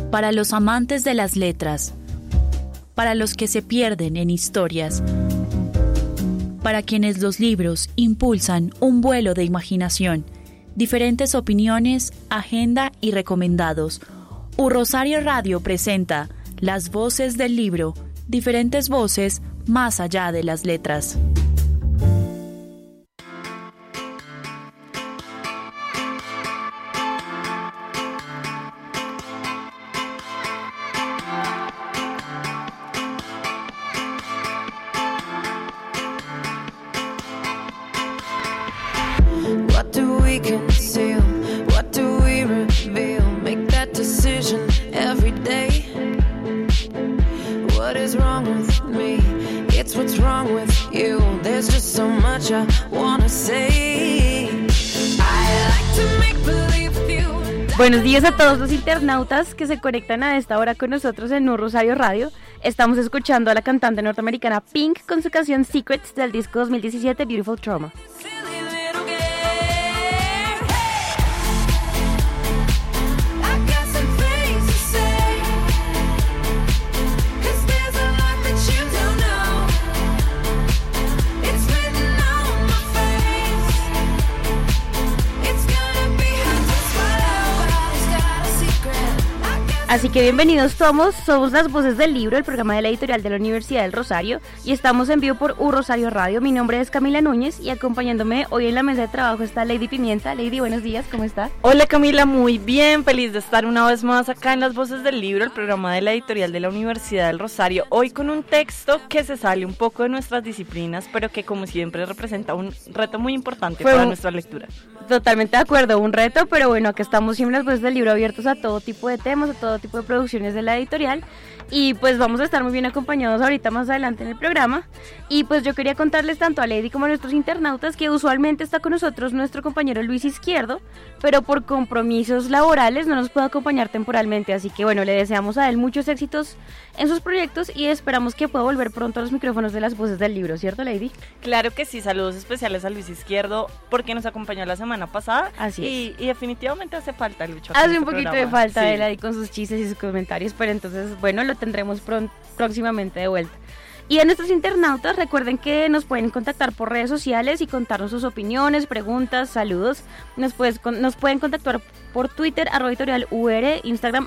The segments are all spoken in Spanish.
Para los amantes de las letras, para los que se pierden en historias, para quienes los libros impulsan un vuelo de imaginación, diferentes opiniones, agenda y recomendados. Rosario Radio presenta Las Voces del Libro, diferentes voces más allá de las letras. What do we conceal? What do we reveal? Make that decision every day. What is wrong with me? It's what's wrong with you. There's just so much I wanna say. I like to make believe with you. Buenos días a todos los internautas que se conectan a esta hora con nosotros en Rosario Radio. Estamos escuchando a la cantante norteamericana Pink con su canción Secrets del disco 2017 Beautiful Trauma. Así que bienvenidos todos, somos Las Voces del Libro, el programa de la editorial de la Universidad del Rosario, y estamos en vivo por Rosario Radio. Mi nombre es Camila Núñez y acompañándome hoy en la mesa de trabajo está Lady Pimienta. Lady, buenos días, ¿cómo está? Hola Camila, muy bien, feliz de estar una vez más acá en Las Voces del Libro, el programa de la editorial de la Universidad del Rosario, hoy con un texto que se sale un poco de nuestras disciplinas, pero que como siempre representa un reto muy importante para nuestra lectura. Totalmente de acuerdo, un reto, pero bueno, acá estamos siempre en Las Voces del Libro abiertos a todo tipo de temas, a todo tipo de producciones de la editorial, y pues vamos a estar muy bien acompañados ahorita más adelante en el programa. Y pues yo quería contarles tanto a Lady como a nuestros internautas que usualmente está con nosotros nuestro compañero Luis Izquierdo, pero por compromisos laborales no nos puede acompañar temporalmente, así que bueno, le deseamos a él muchos éxitos en sus proyectos y esperamos que pueda volver pronto a los micrófonos de Las Voces del Libro, ¿cierto, Lady? Claro que sí, saludos especiales a Luis Izquierdo porque nos acompañó la semana pasada. Así es. Y definitivamente hace falta, Lucho. Hace un poquito de falta, sí, él ahí con sus chistes y sus comentarios, pero entonces bueno, lo tendremos próximamente de vuelta. Y a nuestros internautas recuerden que nos pueden contactar por redes sociales y contarnos sus opiniones, preguntas, saludos. Nos pueden contactar por Twitter, @editorial_UR, Instagram,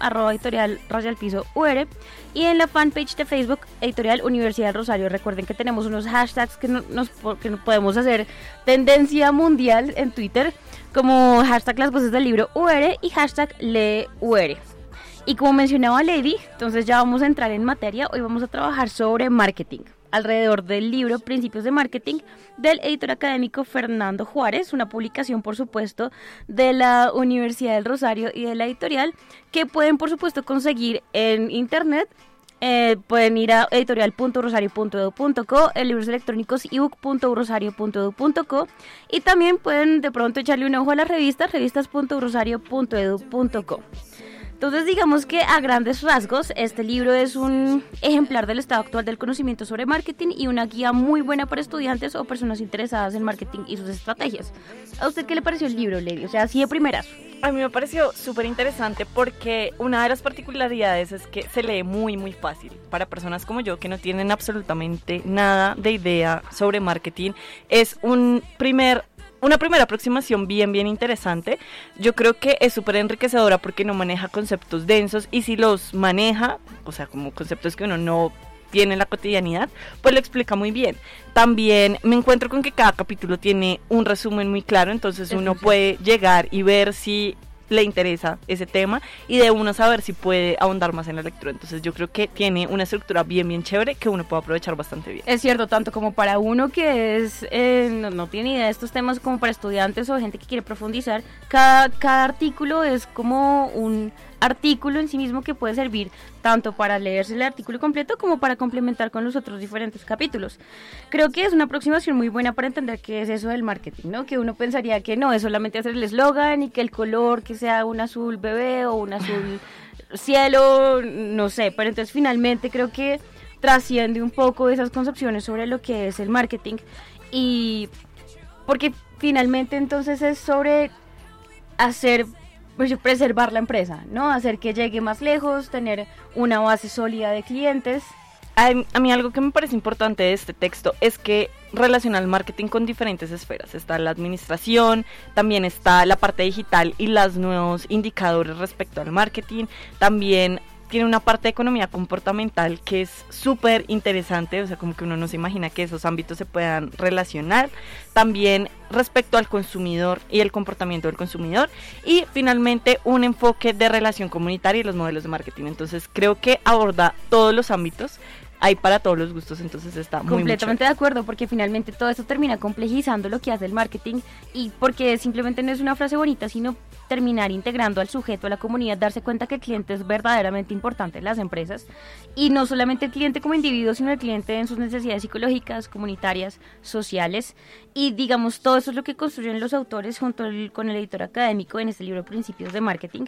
@editorial_UR y en la fanpage de Facebook, Editorial Universidad del Rosario. Recuerden que tenemos unos hashtags que podemos hacer tendencia mundial en Twitter, como hashtag Las Voces del Libro UR y hashtag LeeUR. Y como mencionaba Lady, entonces ya vamos a entrar en materia. Hoy vamos a trabajar sobre marketing, alrededor del libro Principios de Marketing del editor académico Fernando Juárez, una publicación por supuesto de la Universidad del Rosario y de la editorial, que pueden por supuesto conseguir en internet. Pueden ir a editorial.rosario.edu.co, en libros electrónicos ebook.rosario.edu.co, y también pueden de pronto echarle un ojo a las revistas.rosario.edu.co. Entonces digamos que a grandes rasgos este libro es un ejemplar del estado actual del conocimiento sobre marketing y una guía muy buena para estudiantes o personas interesadas en marketing y sus estrategias. ¿A usted qué le pareció el libro, Lady? O sea, así de primeras. A mí me pareció súper interesante porque una de las particularidades es que se lee muy muy fácil para personas como yo que no tienen absolutamente nada de idea sobre marketing. Es una primera aproximación bien interesante. Yo creo que es súper enriquecedora porque no maneja conceptos densos y si los maneja, o sea, como conceptos que uno no tiene en la cotidianidad, pues lo explica muy bien. También me encuentro con que cada capítulo tiene un resumen muy claro, entonces uno puede llegar y ver si le interesa ese tema y de uno saber si puede ahondar más en la lectura. Entonces yo creo que tiene una estructura bien chévere que uno puede aprovechar bastante bien. Es cierto, tanto como para uno que no tiene idea de estos temas, como para estudiantes o gente que quiere profundizar. Cada artículo es como un artículo en sí mismo que puede servir tanto para leerse el artículo completo como para complementar con los otros diferentes capítulos. Creo que es una aproximación muy buena para entender qué es eso del marketing, ¿no? Que uno pensaría que no, es solamente hacer el eslogan y que el color que sea un azul bebé o un azul cielo, no sé, pero entonces finalmente creo que trasciende un poco esas concepciones sobre lo que es el marketing, y porque finalmente entonces es sobre hacer pues, preservar la empresa, ¿no? Hacer que llegue más lejos, tener una base sólida de clientes. A mí algo que me parece importante de este texto es que relaciona el marketing con diferentes esferas. Está la administración, también está la parte digital y los nuevos indicadores respecto al marketing. También tiene una parte de economía comportamental que es súper interesante, o sea, como que uno no se imagina que esos ámbitos se puedan relacionar. También respecto al consumidor y el comportamiento del consumidor. Y finalmente un enfoque de relación comunitaria y los modelos de marketing. Entonces creo que aborda todos los ámbitos. Hay para todos los gustos, entonces está muy completamente de acuerdo, porque finalmente todo esto termina complejizando lo que hace el marketing, y porque simplemente no es una frase bonita, sino terminar integrando al sujeto, a la comunidad, darse cuenta que el cliente es verdaderamente importante en las empresas, y no solamente el cliente como individuo, sino el cliente en sus necesidades psicológicas, comunitarias, sociales, y digamos todo eso es lo que construyen los autores junto con el editor académico en este libro Principios de Marketing.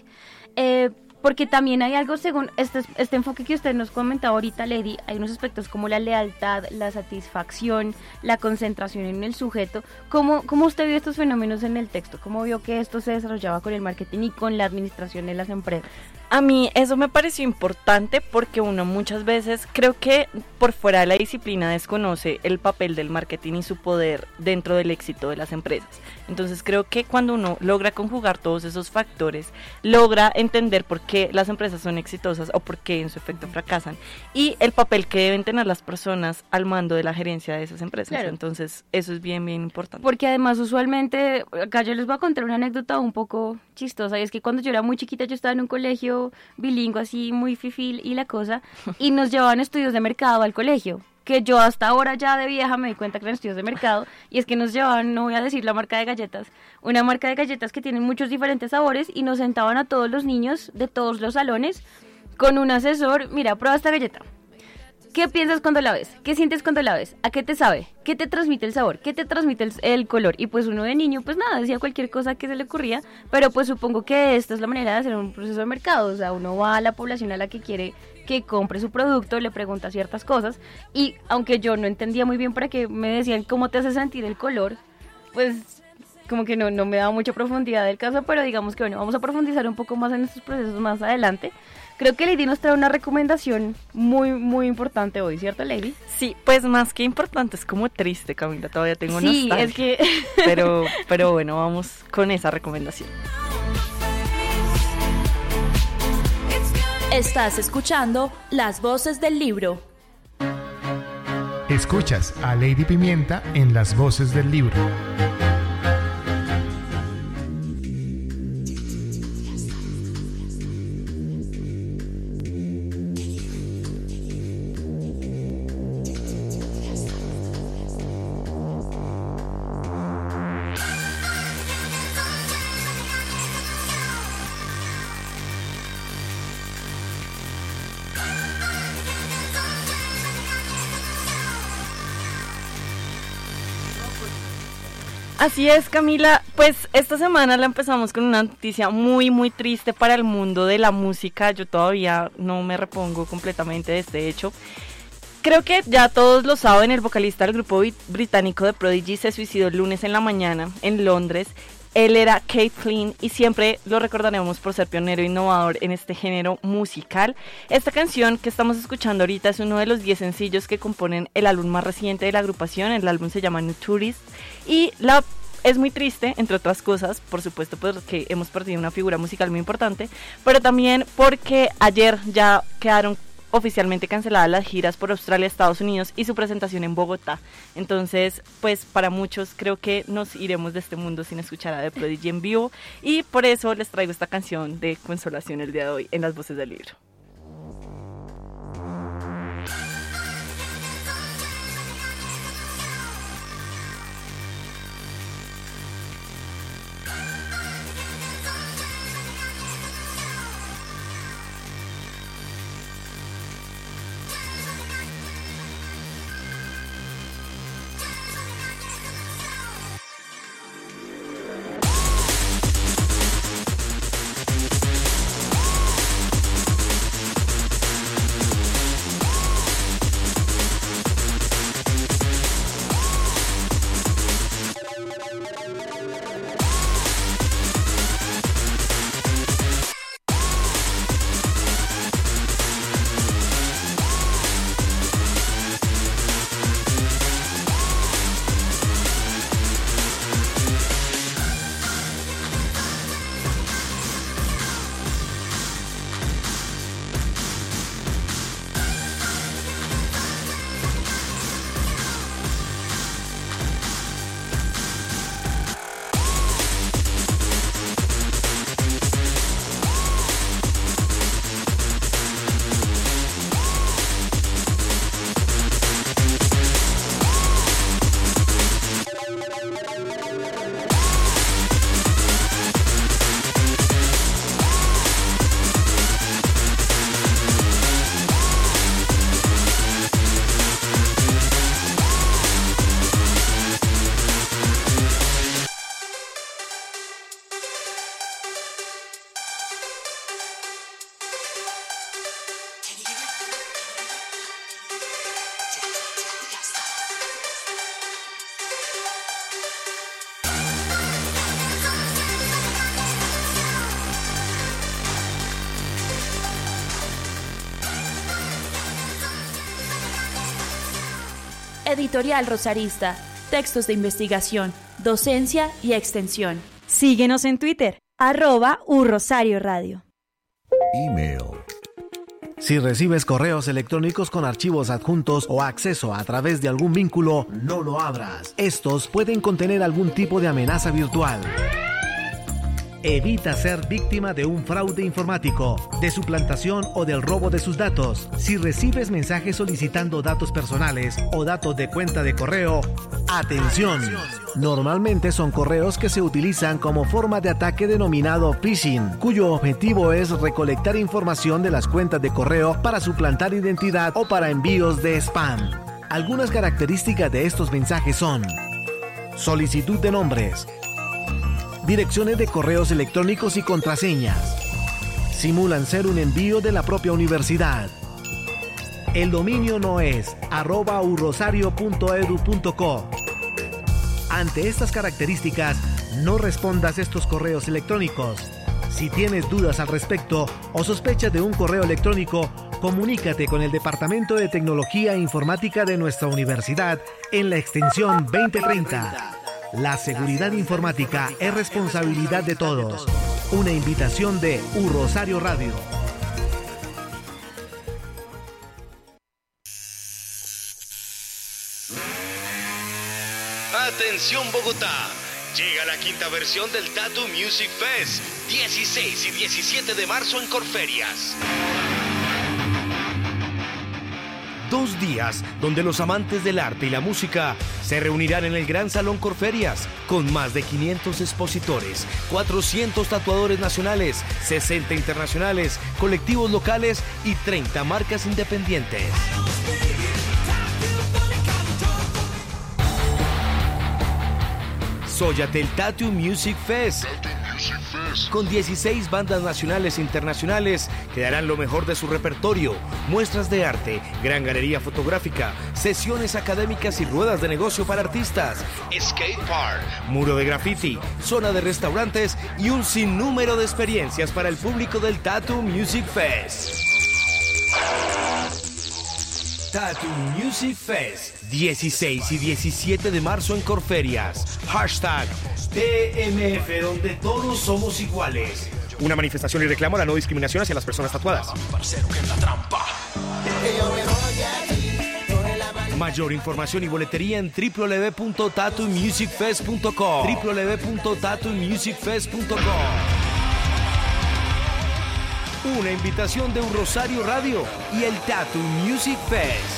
Porque también hay algo, según este enfoque que usted nos comentaba ahorita, Lady, hay unos aspectos como la lealtad, la satisfacción, la concentración en el sujeto. ¿Cómo usted vio estos fenómenos en el texto? ¿Cómo vio que esto se desarrollaba con el marketing y con la administración de las empresas? A mí eso me pareció importante porque uno muchas veces creo que por fuera de la disciplina desconoce el papel del marketing y su poder dentro del éxito de las empresas. Entonces creo que cuando uno logra conjugar todos esos factores, logra entender por qué las empresas son exitosas o por qué en su efecto fracasan y el papel que deben tener las personas al mando de la gerencia de esas empresas. Claro. Entonces eso es bien importante. Porque además usualmente, acá yo les voy a contar una anécdota un poco chistosa, y es que cuando yo era muy chiquita yo estaba en un colegio bilingüe así muy fifil y la cosa, y nos llevaban estudios de mercado al colegio, que yo hasta ahora ya de vieja me di cuenta que eran estudios de mercado, y es que nos llevaban, no voy a decir la marca de galletas, una marca de galletas que tienen muchos diferentes sabores, y nos sentaban a todos los niños de todos los salones con un asesor, mira, prueba esta galleta. ¿Qué piensas cuando la ves? ¿Qué sientes cuando la ves? ¿A qué te sabe? ¿Qué te transmite el sabor? ¿Qué te transmite el color? Y pues uno de niño, pues nada, decía cualquier cosa que se le ocurría, pero pues supongo que esta es la manera de hacer un proceso de mercado, o sea, uno va a la población a la que quiere que compre su producto, le pregunta ciertas cosas, y aunque yo no entendía muy bien para qué me decían cómo te hace sentir el color, pues como que no me daba mucha profundidad del caso, pero digamos que bueno, vamos a profundizar un poco más en estos procesos más adelante. Creo que Lady nos trae una recomendación muy importante hoy, ¿cierto, Lady? Sí, pues más que importante, es como triste, Camila, todavía tengo nostalgia. Sí, es que... pero bueno, vamos con esa recomendación. Estás escuchando Las Voces del Libro. Escuchas a Lady Pimienta en Las Voces del Libro. Así es, Camila, pues esta semana la empezamos con una noticia muy triste para el mundo de la música. Yo todavía no me repongo completamente de este hecho. Creo que ya todos lo saben, el vocalista del grupo británico The Prodigy se suicidó el lunes en la mañana en Londres. Él era Keith Flynn y siempre lo recordaremos por ser pionero e innovador en este género musical. Esta canción que estamos escuchando ahorita es uno de los 10 sencillos que componen el álbum más reciente de la agrupación. El álbum se llama New Tourist y es muy triste, entre otras cosas, por supuesto porque hemos perdido una figura musical muy importante, pero también porque ayer ya quedaron oficialmente canceladas las giras por Australia, Estados Unidos y su presentación en Bogotá. Entonces, pues para muchos creo que nos iremos de este mundo sin escuchar a The Prodigy en vivo, y por eso les traigo esta canción de consolación el día de hoy en Las Voces del Libro. Editorial Rosarista, textos de investigación, docencia y extensión. Síguenos en Twitter, @urrosarioradio. Email. Si recibes correos electrónicos con archivos adjuntos o acceso a través de algún vínculo, no lo abras. Estos pueden contener algún tipo de amenaza virtual. Evita ser víctima de un fraude informático, de suplantación o del robo de sus datos. Si recibes mensajes solicitando datos personales o datos de cuenta de correo, ¡atención! Normalmente son correos que se utilizan como forma de ataque denominado phishing, cuyo objetivo es recolectar información de las cuentas de correo para suplantar identidad o para envíos de spam. Algunas características de estos mensajes son: solicitud de nombres, direcciones de correos electrónicos y contraseñas. Simulan ser un envío de la propia universidad. El dominio no es @urrosario.edu.co. Ante estas características, no respondas estos correos electrónicos. Si tienes dudas al respecto o sospechas de un correo electrónico, comunícate con el Departamento de Tecnología e Informática de nuestra universidad en la extensión 2030. La seguridad informática es responsabilidad de todos. Una invitación de Rosario Radio. Atención Bogotá, llega la quinta versión del Tattoo Music Fest, 16 y 17 de marzo en Corferias. 2 días donde los amantes del arte y la música se reunirán en el Gran Salón Corferias con más de 500 expositores, 400 tatuadores nacionales, 60 internacionales, colectivos locales y 30 marcas independientes. Soyatel Tattoo Music Fest, con 16 bandas nacionales e internacionales que darán lo mejor de su repertorio, muestras de arte, gran galería fotográfica, sesiones académicas y ruedas de negocio para artistas, skate park, muro de graffiti, zona de restaurantes y un sinnúmero de experiencias para el público del Tattoo Music Fest. Tattoo Music Fest, 16 y 17 de marzo en Corferias. #TMF, donde todos somos iguales. Una manifestación y reclamo a la no discriminación hacia las personas tatuadas. Mayor información y boletería en www.tattoomusicfest.com. www.tattoomusicfest.com. Una invitación de Rosario Radio y el Tattoo Music Fest.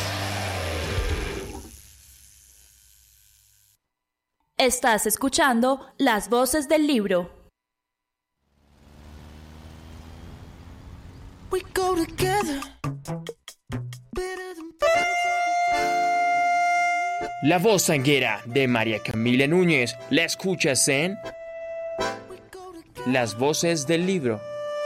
Estás escuchando Las Voces del Libro. La voz sanguera de María Camila Núñez la escuchas en Las Voces del Libro.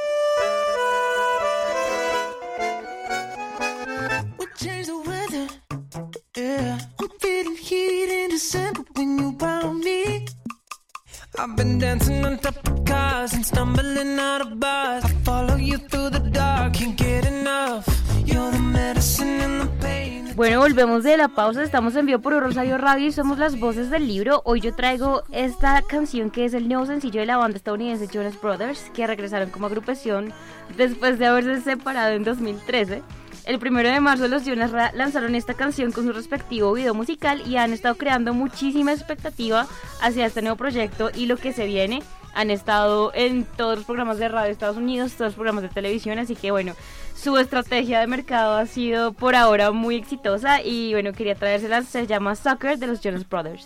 I've been dancing on top of cars and stumbling out of bars. I follow you through the dark, can't get enough. You're the medicine and the pain. Bueno, volvemos de la pausa, estamos en vivo por Rosario Radio y somos Las Voces del Libro. Hoy yo traigo esta canción que es el nuevo sencillo de la banda estadounidense Jonas Brothers, que regresaron como agrupación después de haberse separado en 2013. El 1 de marzo los Jonas lanzaron esta canción con su respectivo video musical y han estado creando muchísima expectativa hacia este nuevo proyecto y lo que se viene. Han estado en todos los programas de radio de Estados Unidos, todos los programas de televisión, así que bueno, su estrategia de mercado ha sido por ahora muy exitosa y bueno, quería traérselas. Se llama Sucker de los Jonas Brothers.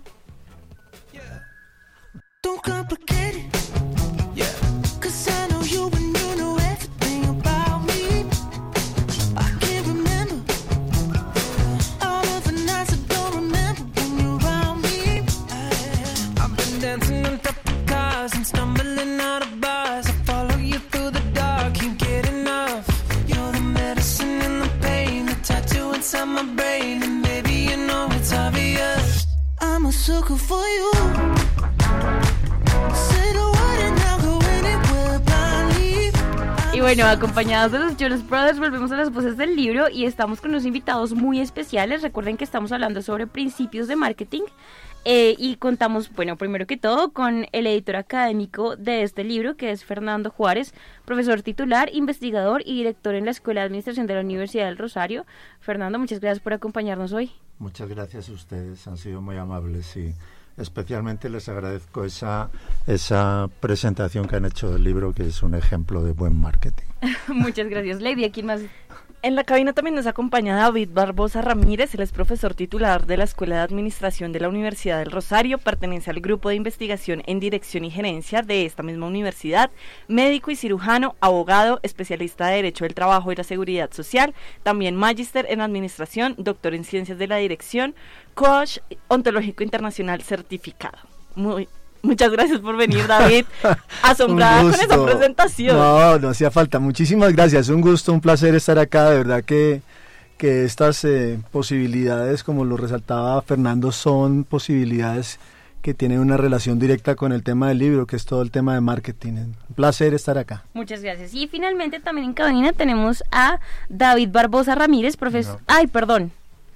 Don't complicate it. Yeah. 'Cause I know you and you know everything about me. I can't remember all of the nights I don't remember when you're around me. I've been dancing on top of cars and stumbling out of bars. I follow you through the dark, can't get enough. You're the medicine and the pain, the tattoo inside my brain, and maybe you know it's obvious. I'm a sucker for you. Y bueno, acompañados de los Jonas Brothers, volvemos a las voces del libro y estamos con unos invitados muy especiales. Recuerden que estamos hablando sobre principios de marketing y contamos, bueno, primero que todo con el editor académico de este libro, que es Fernando Juárez, profesor titular, investigador y director en la Escuela de Administración de la Universidad del Rosario. Fernando, muchas gracias por acompañarnos hoy. Muchas gracias a ustedes, han sido muy amables y especialmente les agradezco esa presentación que han hecho del libro, que es un ejemplo de buen marketing. Muchas gracias, Lady. ¿A quién más? En la cabina también nos acompaña David Barbosa Ramírez, él es profesor titular de la Escuela de Administración de la Universidad del Rosario, pertenece al grupo de investigación en dirección y gerencia de esta misma universidad, médico y cirujano, abogado, especialista de Derecho del Trabajo y la Seguridad Social, también magíster en Administración, doctor en Ciencias de la Dirección, coach ontológico internacional certificado. Muchas gracias por venir, David. Asombrada con esa presentación. No hacía falta. Muchísimas gracias. Un gusto, un placer estar acá. De verdad que estas posibilidades, como lo resaltaba Fernando, son posibilidades que tienen una relación directa con el tema del libro, que es todo el tema de marketing. Un placer estar acá. Muchas gracias. Y finalmente también en cabina tenemos a David Barbosa Ramírez, profesor. No.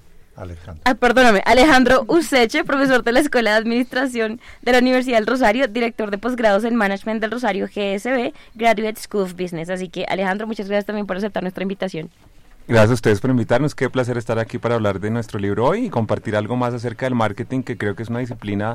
Alejandro Useche, profesor de la Escuela de Administración de la Universidad del Rosario, director de posgrados en Management del Rosario GSB, Graduate School of Business. Así que, Alejandro, muchas gracias también por aceptar nuestra invitación. Gracias a ustedes por invitarnos, qué placer estar aquí para hablar de nuestro libro hoy y compartir algo más acerca del marketing, que creo que es una disciplina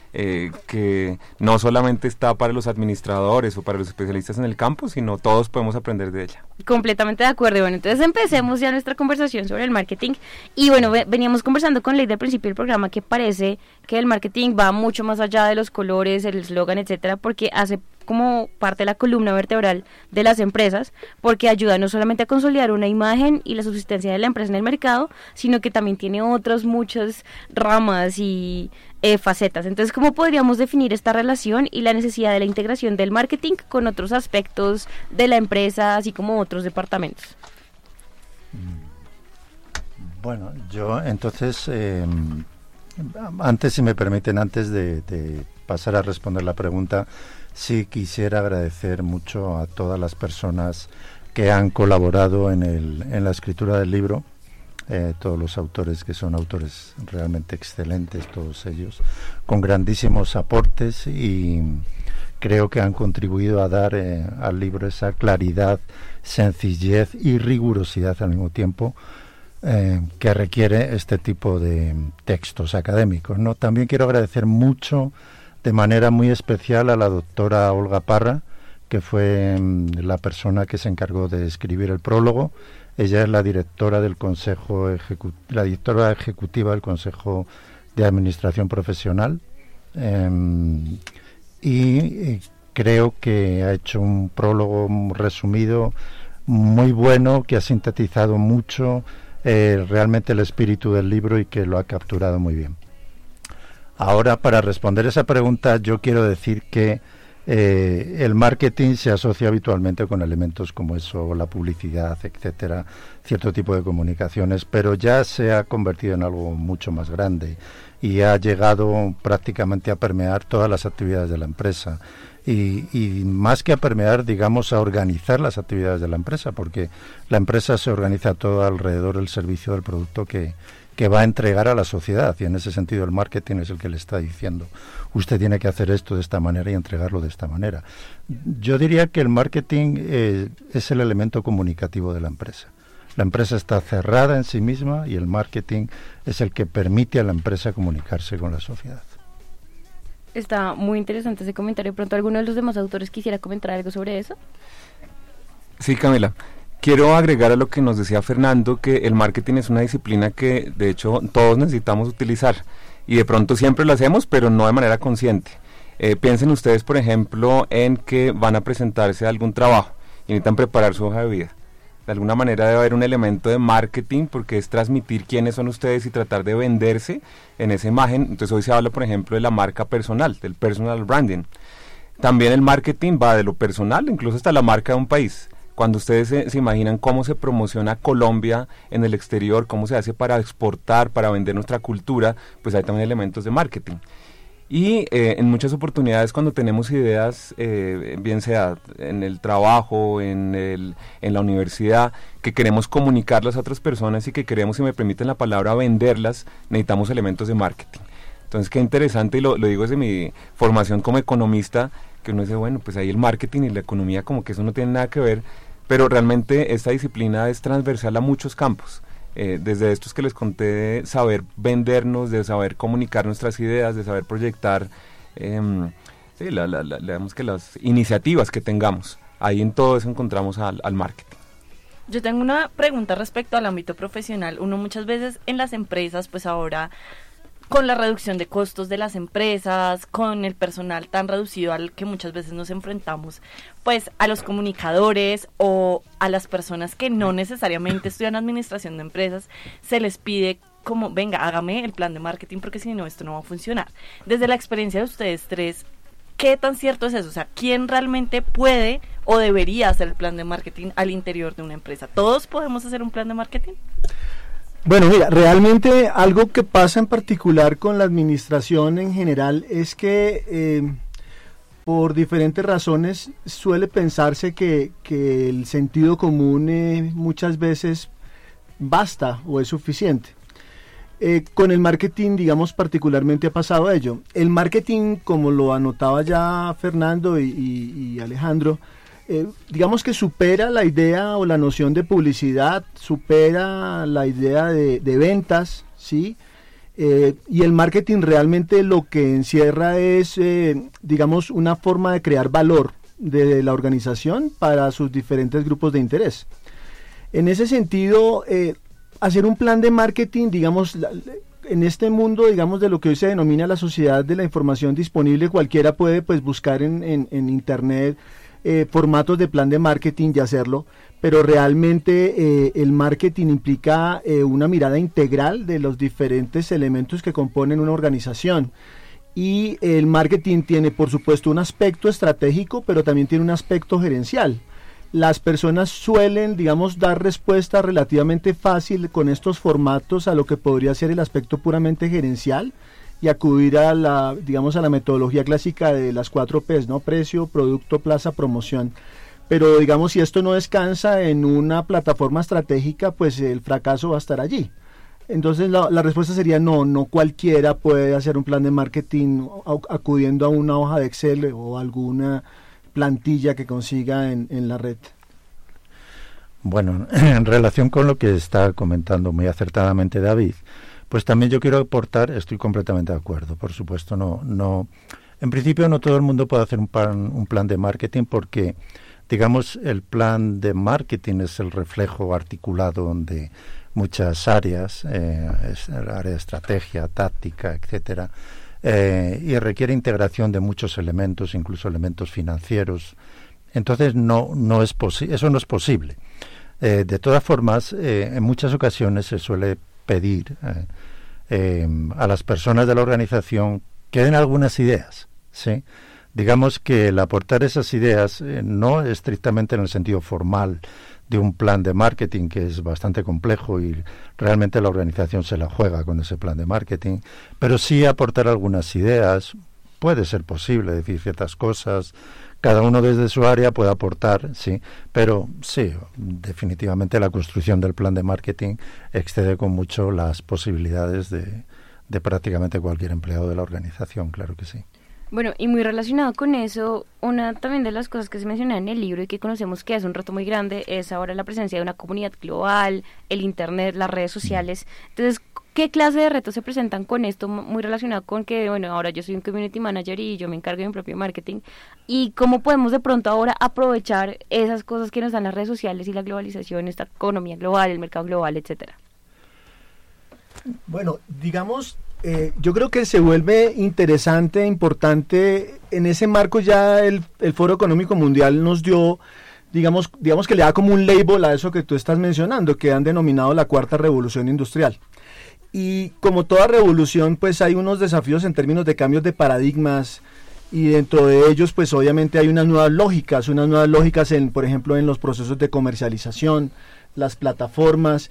que no solamente está para los administradores o para los especialistas en el campo, sino todos podemos aprender de ella. Completamente de acuerdo. Bueno, entonces empecemos ya nuestra conversación sobre el marketing. Y bueno, veníamos conversando con Ley al principio del programa, que parece que el marketing va mucho más allá de los colores, el eslogan, etcétera, porque hace como parte de la columna vertebral de las empresas, porque ayuda no solamente a consolidar una imagen y la subsistencia de la empresa en el mercado, sino que también tiene otras muchas ramas y facetas. Entonces, ¿cómo podríamos definir esta relación y la necesidad de la integración del marketing con otros aspectos de la empresa, así como otros departamentos? Bueno, yo entonces, antes, si me permiten, antes de pasar a responder la pregunta, sí quisiera agradecer mucho a todas las personas que han colaborado en la escritura del libro, todos los autores, que son autores realmente excelentes, todos ellos, con grandísimos aportes, y creo que han contribuido a dar al libro esa claridad, sencillez y rigurosidad al mismo tiempo que requiere este tipo de textos académicos, ¿no? También quiero agradecer mucho, de manera muy especial, a la doctora Olga Parra, que fue la persona que se encargó de escribir el prólogo. Ella es la directora del la directora ejecutiva del Consejo de Administración Profesional, y creo que ha hecho un prólogo resumido muy bueno, que ha sintetizado mucho realmente el espíritu del libro y que lo ha capturado muy bien. Ahora, para responder esa pregunta, yo quiero decir que el marketing se asocia habitualmente con elementos como eso, la publicidad, etcétera, cierto tipo de comunicaciones, pero ya se ha convertido en algo mucho más grande y ha llegado prácticamente a permear todas las actividades de la empresa. Y más que a permear, digamos, a organizar las actividades de la empresa, porque la empresa se organiza todo alrededor del servicio, del producto que va a entregar a la sociedad, y en ese sentido el marketing es el que le está diciendo: usted tiene que hacer esto de esta manera y entregarlo de esta manera. Yo diría que el marketing es el elemento comunicativo de la empresa. La empresa está cerrada en sí misma y el marketing es el que permite a la empresa comunicarse con la sociedad. Está muy interesante ese comentario. Pronto alguno de los demás autores quisiera comentar algo sobre eso. Sí, Camila. Quiero agregar a lo que nos decía Fernando, que el marketing es una disciplina que de hecho todos necesitamos utilizar, y de pronto siempre lo hacemos, pero no de manera consciente. Piensen ustedes, por ejemplo, en que van a presentarse a algún trabajo y necesitan preparar su hoja de vida. De alguna manera debe haber un elemento de marketing, porque es transmitir quiénes son ustedes y tratar de venderse en esa imagen. Entonces hoy se habla, por ejemplo, de la marca personal, del personal branding. También el marketing va de lo personal, incluso hasta la marca de un país. Cuando ustedes se imaginan cómo se promociona Colombia en el exterior, cómo se hace para exportar, para vender nuestra cultura, pues hay también elementos de marketing. Y en muchas oportunidades cuando tenemos ideas, bien sea en el trabajo, en la universidad, que queremos comunicarlas a otras personas y que queremos, si me permiten la palabra, venderlas, necesitamos elementos de marketing. Entonces, qué interesante, y lo digo desde mi formación como economista, que uno dice, bueno, pues ahí el marketing y la economía como que eso no tiene nada que ver, pero realmente esta disciplina es transversal a muchos campos. Desde estos que les conté, de saber vendernos, de saber comunicar nuestras ideas, de saber proyectar digamos que las iniciativas que tengamos. Ahí en todo eso encontramos al marketing. Yo tengo una pregunta respecto al ámbito profesional. Uno muchas veces en las empresas, pues ahora con la reducción de costos de las empresas, con el personal tan reducido al que muchas veces nos enfrentamos, pues a los comunicadores o a las personas que no necesariamente estudian administración de empresas, se les pide como, venga, hágame el plan de marketing porque si no, esto no va a funcionar. Desde la experiencia de ustedes tres, ¿qué tan cierto es eso? O sea, ¿quién realmente puede o debería hacer el plan de marketing al interior de una empresa? ¿Todos podemos hacer un plan de marketing? Bueno, mira, realmente algo que pasa en particular con la administración en general es que por diferentes razones suele pensarse que el sentido común muchas veces basta o es suficiente. Con el marketing, digamos, particularmente ha pasado ello. El marketing, como lo anotaba ya Fernando y Alejandro, digamos que supera la idea o la noción de publicidad, supera la idea de ventas, ¿sí? Y el marketing realmente lo que encierra es, digamos, una forma de crear valor de la organización para sus diferentes grupos de interés. En ese sentido, hacer un plan de marketing, digamos, en este mundo, digamos, de lo que hoy se denomina la sociedad de la información disponible, cualquiera puede pues buscar en internet formatos de plan de marketing y hacerlo, pero realmente el marketing implica una mirada integral de los diferentes elementos que componen una organización. Y el marketing tiene, por supuesto, un aspecto estratégico, pero también tiene un aspecto gerencial. Las personas suelen, digamos, dar respuesta relativamente fácil con estos formatos a lo que podría ser el aspecto puramente gerencial y acudir a la, digamos, a la metodología clásica de las 4 P's, ¿no? Precio, producto, plaza, promoción. Pero, digamos, si esto no descansa en una plataforma estratégica, pues el fracaso va a estar allí. Entonces la respuesta sería no cualquiera puede hacer un plan de marketing acudiendo a una hoja de Excel o alguna plantilla que consiga en la red. Bueno, en relación con lo que está comentando muy acertadamente David, pues también yo quiero aportar, estoy completamente de acuerdo, por supuesto, no, en principio no todo el mundo puede hacer un plan de marketing porque, digamos, el plan de marketing es el reflejo articulado de muchas áreas, es el área de estrategia, táctica, etcétera, y requiere integración de muchos elementos, incluso elementos financieros. Entonces no es eso no es posible. De todas formas, en muchas ocasiones se suele pedir a las personas de la organización que den algunas ideas, ¿sí? Digamos que el aportar esas ideas no estrictamente en el sentido formal de un plan de marketing que es bastante complejo y realmente la organización se la juega con ese plan de marketing, pero sí aportar algunas ideas, puede ser posible decir ciertas cosas, cada uno desde su área puede aportar, sí, pero sí, definitivamente la construcción del plan de marketing excede con mucho las posibilidades de prácticamente cualquier empleado de la organización, claro que sí. Bueno, y muy relacionado con eso, una también de las cosas que se menciona en el libro y que conocemos que es un reto muy grande es ahora la presencia de una comunidad global, el internet, las redes sociales. Entonces, ¿qué clase de retos se presentan con esto? Muy relacionado con que, bueno, ahora yo soy un community manager y yo me encargo de mi propio marketing. ¿Y cómo podemos de pronto ahora aprovechar esas cosas que nos dan las redes sociales y la globalización, esta economía global, el mercado global, etcétera? Bueno, digamos, yo creo que se vuelve interesante, importante, en ese marco ya el Foro Económico Mundial nos dio, digamos que le da como un label a eso que tú estás mencionando, que han denominado la cuarta revolución industrial. Y como toda revolución, pues hay unos desafíos en términos de cambios de paradigmas, y dentro de ellos, pues obviamente hay unas nuevas lógicas por ejemplo, en los procesos de comercialización, las plataformas.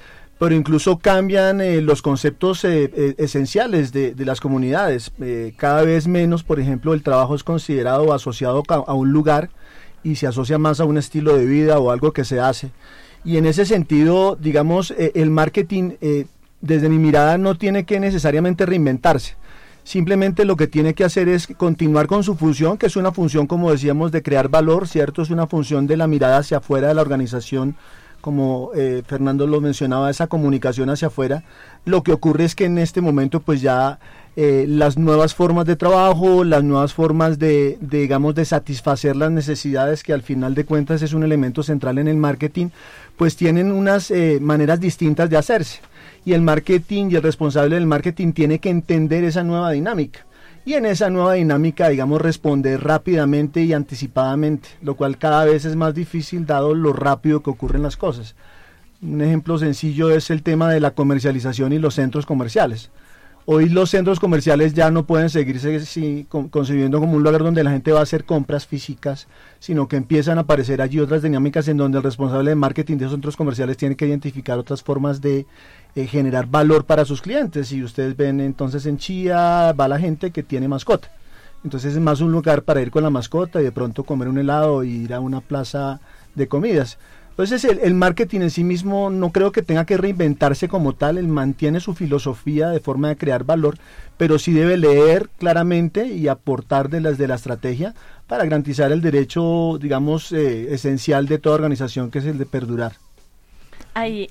pero incluso cambian los conceptos esenciales de las comunidades. Cada vez menos, por ejemplo, el trabajo es considerado asociado a un lugar y se asocia más a un estilo de vida o algo que se hace. Y en ese sentido, digamos, el marketing, desde mi mirada, no tiene que necesariamente reinventarse. Simplemente lo que tiene que hacer es continuar con su función, que es una función, como decíamos, de crear valor, ¿cierto? Es una función de la mirada hacia afuera de la organización, como Fernando lo mencionaba, esa comunicación hacia afuera. Lo que ocurre es que en este momento pues ya las nuevas formas de trabajo, las nuevas formas digamos, de satisfacer las necesidades, que al final de cuentas es un elemento central en el marketing, pues tienen unas maneras distintas de hacerse. Y el marketing y el responsable del marketing tiene que entender esa nueva dinámica. Y en esa nueva dinámica, digamos, responder rápidamente y anticipadamente, lo cual cada vez es más difícil dado lo rápido que ocurren las cosas. Un ejemplo sencillo es el tema de la comercialización y los centros comerciales. Hoy los centros comerciales ya no pueden seguirse concibiendo como un lugar donde la gente va a hacer compras físicas, sino que empiezan a aparecer allí otras dinámicas en donde el responsable de marketing de esos centros comerciales tiene que identificar otras formas de generar valor para sus clientes. Y ustedes ven entonces en Chía va la gente que tiene mascota. Entonces es más un lugar para ir con la mascota y de pronto comer un helado y ir a una plaza de comidas. Entonces el marketing en sí mismo no creo que tenga que reinventarse como tal, él mantiene su filosofía de forma de crear valor, pero sí debe leer claramente y aportar de la estrategia para garantizar el derecho, digamos, esencial de toda organización, que es el de perdurar. Ahí.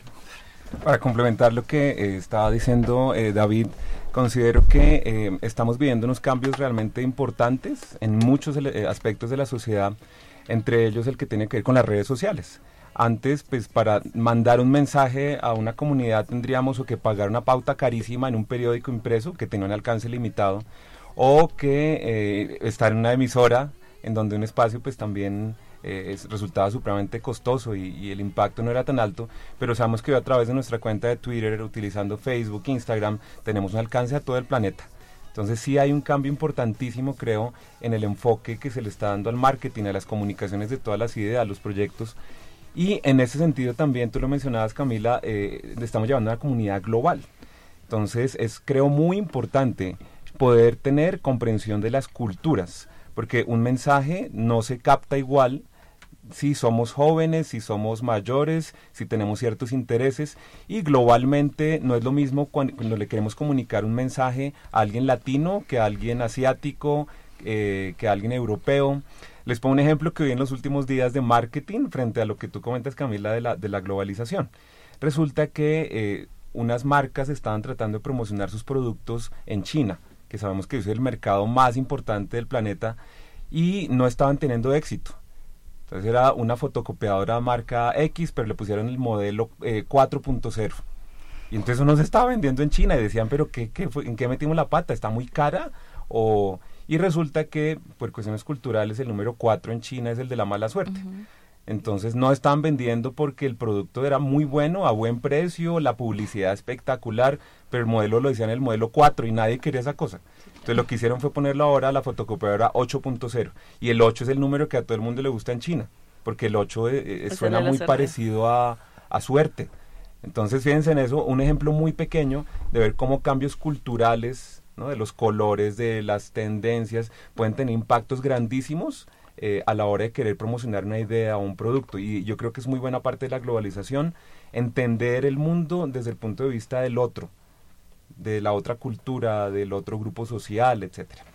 Para complementar lo que estaba diciendo David, considero que estamos viviendo unos cambios realmente importantes en muchos aspectos de la sociedad, entre ellos el que tiene que ver con las redes sociales. Antes, pues para mandar un mensaje a una comunidad tendríamos o que pagar una pauta carísima en un periódico impreso que tenía un alcance limitado, o que estar en una emisora en donde un espacio pues también resultaba supremamente costoso y el impacto no era tan alto, pero sabemos que a través de nuestra cuenta de Twitter, utilizando Facebook, Instagram, tenemos un alcance a todo el planeta. Entonces sí hay un cambio importantísimo, creo, en el enfoque que se le está dando al marketing, a las comunicaciones de todas las ideas, los proyectos. Y en ese sentido también, tú lo mencionabas, Camila, estamos llevando a una comunidad global. Entonces es, creo, muy importante poder tener comprensión de las culturas, porque un mensaje no se capta igual si somos jóvenes, si somos mayores, si tenemos ciertos intereses, y globalmente no es lo mismo cuando le queremos comunicar un mensaje a alguien latino que a alguien asiático, que a alguien europeo. Les pongo un ejemplo que vi en los últimos días de marketing frente a lo que tú comentas, Camila, de la globalización. Resulta que unas marcas estaban tratando de promocionar sus productos en China, que sabemos que es el mercado más importante del planeta, y no estaban teniendo éxito. Entonces era una fotocopiadora marca X, pero le pusieron el modelo 4.0. Y entonces uno se estaba vendiendo en China y decían, pero ¿en qué metimos la pata? ¿Está muy cara? Y resulta que, por cuestiones culturales, el número 4 en China es el de la mala suerte. Uh-huh. Entonces no estaban vendiendo porque el producto era muy bueno, a buen precio, la publicidad espectacular, pero el modelo lo decían el modelo 4 y nadie quería esa cosa. Entonces lo que hicieron fue ponerlo ahora a la fotocopiadora 8.0, y el 8 es el número que a todo el mundo le gusta en China, porque el 8 suena muy parecido a suerte. Entonces fíjense en eso, un ejemplo muy pequeño de ver cómo cambios culturales, ¿no?, de los colores, de las tendencias, pueden tener impactos grandísimos a la hora de querer promocionar una idea o un producto. Y yo creo que es muy buena parte de la globalización entender el mundo desde el punto de vista del otro, de la otra cultura, del otro grupo social, etcétera.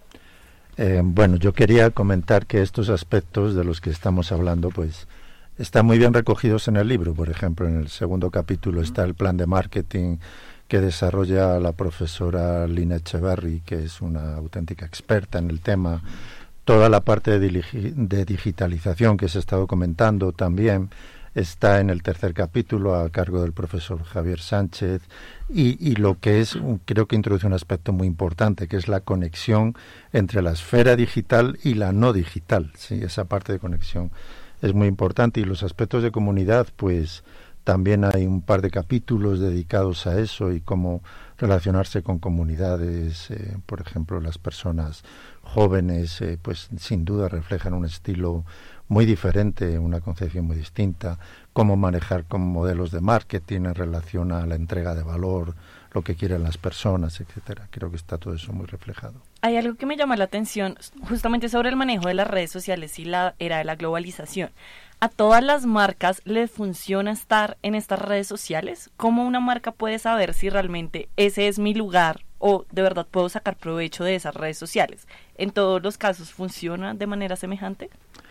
Bueno, yo quería comentar que estos aspectos de los que estamos hablando, pues, están muy bien recogidos en el libro. Por ejemplo, en el segundo capítulo está el plan de marketing que desarrolla la profesora Lina Echeverry, que es una auténtica experta en el tema. Toda la parte de digitalización que se ha estado comentando también está en el tercer capítulo a cargo del profesor Javier Sánchez, y lo que es, creo que introduce un aspecto muy importante, que es la conexión entre la esfera digital y la no digital. Sí, esa parte de conexión es muy importante, y los aspectos de comunidad, pues también hay un par de capítulos dedicados a eso y cómo relacionarse con comunidades. Por ejemplo, las personas jóvenes pues sin duda reflejan un estilo muy diferente, una concepción muy distinta, cómo manejar con modelos de marketing en relación a la entrega de valor, lo que quieren las personas, etcétera. Creo que está todo eso muy reflejado. Hay algo que me llama la atención justamente sobre el manejo de las redes sociales y la era de la globalización. ¿A todas las marcas les funciona estar en estas redes sociales? ¿Cómo una marca puede saber si realmente ese es mi lugar o de verdad puedo sacar provecho de esas redes sociales? ¿En todos los casos funciona de manera semejante?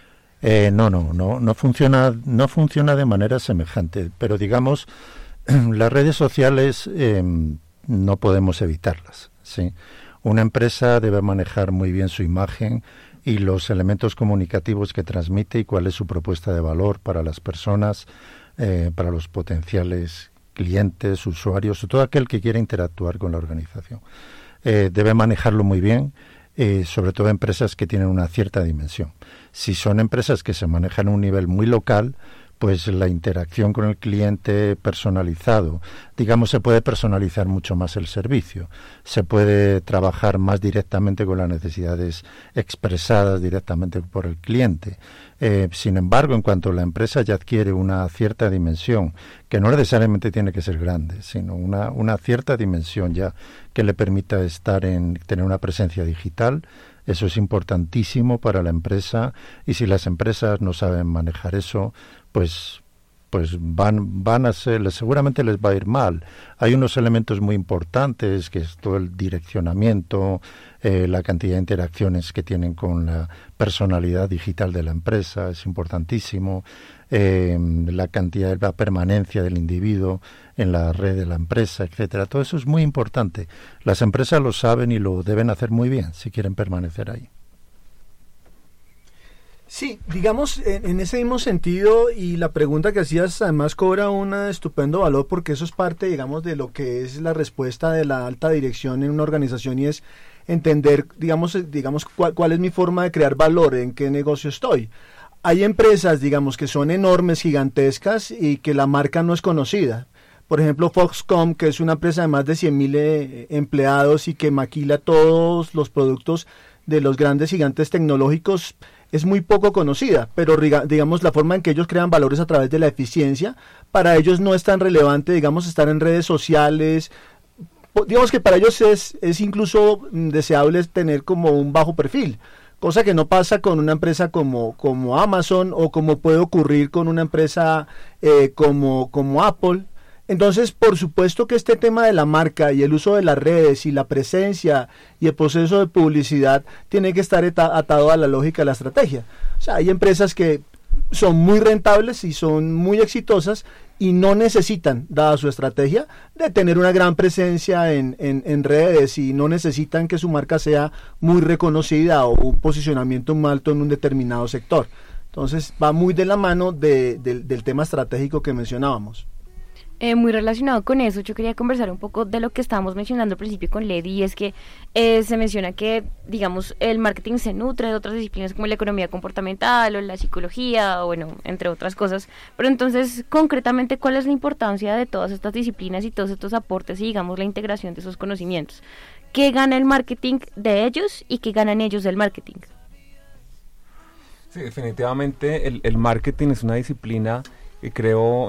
No funciona de manera semejante, pero digamos, las redes sociales no podemos evitarlas, ¿sí? Una empresa debe manejar muy bien su imagen y los elementos comunicativos que transmite y cuál es su propuesta de valor para las personas, para los potenciales clientes, usuarios, o todo aquel que quiera interactuar con la organización. Debe manejarlo muy bien, sobre todo empresas que tienen una cierta dimensión. Si son empresas que se manejan a un nivel muy local, pues la interacción con el cliente personalizado, digamos, se puede personalizar mucho más el servicio, se puede trabajar más directamente con las necesidades expresadas directamente por el cliente. Sin embargo, en cuanto la empresa ya adquiere una cierta dimensión, que no necesariamente tiene que ser grande, sino una cierta dimensión ya que le permita tener una presencia digital, eso es importantísimo para la empresa, y si las empresas no saben manejar eso, pues van a ser, seguramente les va a ir mal. Hay unos elementos muy importantes, que es todo el direccionamiento, la cantidad de interacciones que tienen con la personalidad digital de la empresa, es importantísimo, la cantidad de la permanencia del individuo en la red de la empresa, etcétera. Todo eso es muy importante. Las empresas lo saben y lo deben hacer muy bien si quieren permanecer ahí. Sí, digamos, en ese mismo sentido, y la pregunta que hacías además cobra un estupendo valor, porque eso es parte, digamos, de lo que es la respuesta de la alta dirección en una organización, y es entender, digamos cuál es mi forma de crear valor, en qué negocio estoy. Hay empresas, digamos, que son enormes, gigantescas, y que la marca no es conocida. Por ejemplo, Foxconn, que es una empresa de más de 100.000 empleados y que maquila todos los productos de los grandes gigantes tecnológicos, es muy poco conocida, pero digamos la forma en que ellos crean valores a través de la eficiencia, para ellos no es tan relevante, digamos, estar en redes sociales. Digamos que para ellos es incluso deseable tener como un bajo perfil, cosa que no pasa con una empresa como Amazon, o como puede ocurrir con una empresa como Apple. Entonces, por supuesto que este tema de la marca y el uso de las redes y la presencia y el proceso de publicidad tiene que estar atado a la lógica de la estrategia. O sea, hay empresas que son muy rentables y son muy exitosas y no necesitan, dada su estrategia, de tener una gran presencia en redes, y no necesitan que su marca sea muy reconocida o un posicionamiento muy alto en un determinado sector. Entonces, va muy de la mano del tema estratégico que mencionábamos. Muy relacionado con eso, yo quería conversar un poco de lo que estábamos mencionando al principio con Lady, y es que se menciona que, digamos, el marketing se nutre de otras disciplinas como la economía comportamental o la psicología, o bueno, entre otras cosas. Pero entonces, concretamente, ¿cuál es la importancia de todas estas disciplinas y todos estos aportes y, digamos, la integración de esos conocimientos? ¿Qué gana el marketing de ellos y qué ganan ellos del marketing? Sí, definitivamente el marketing es una disciplina que creo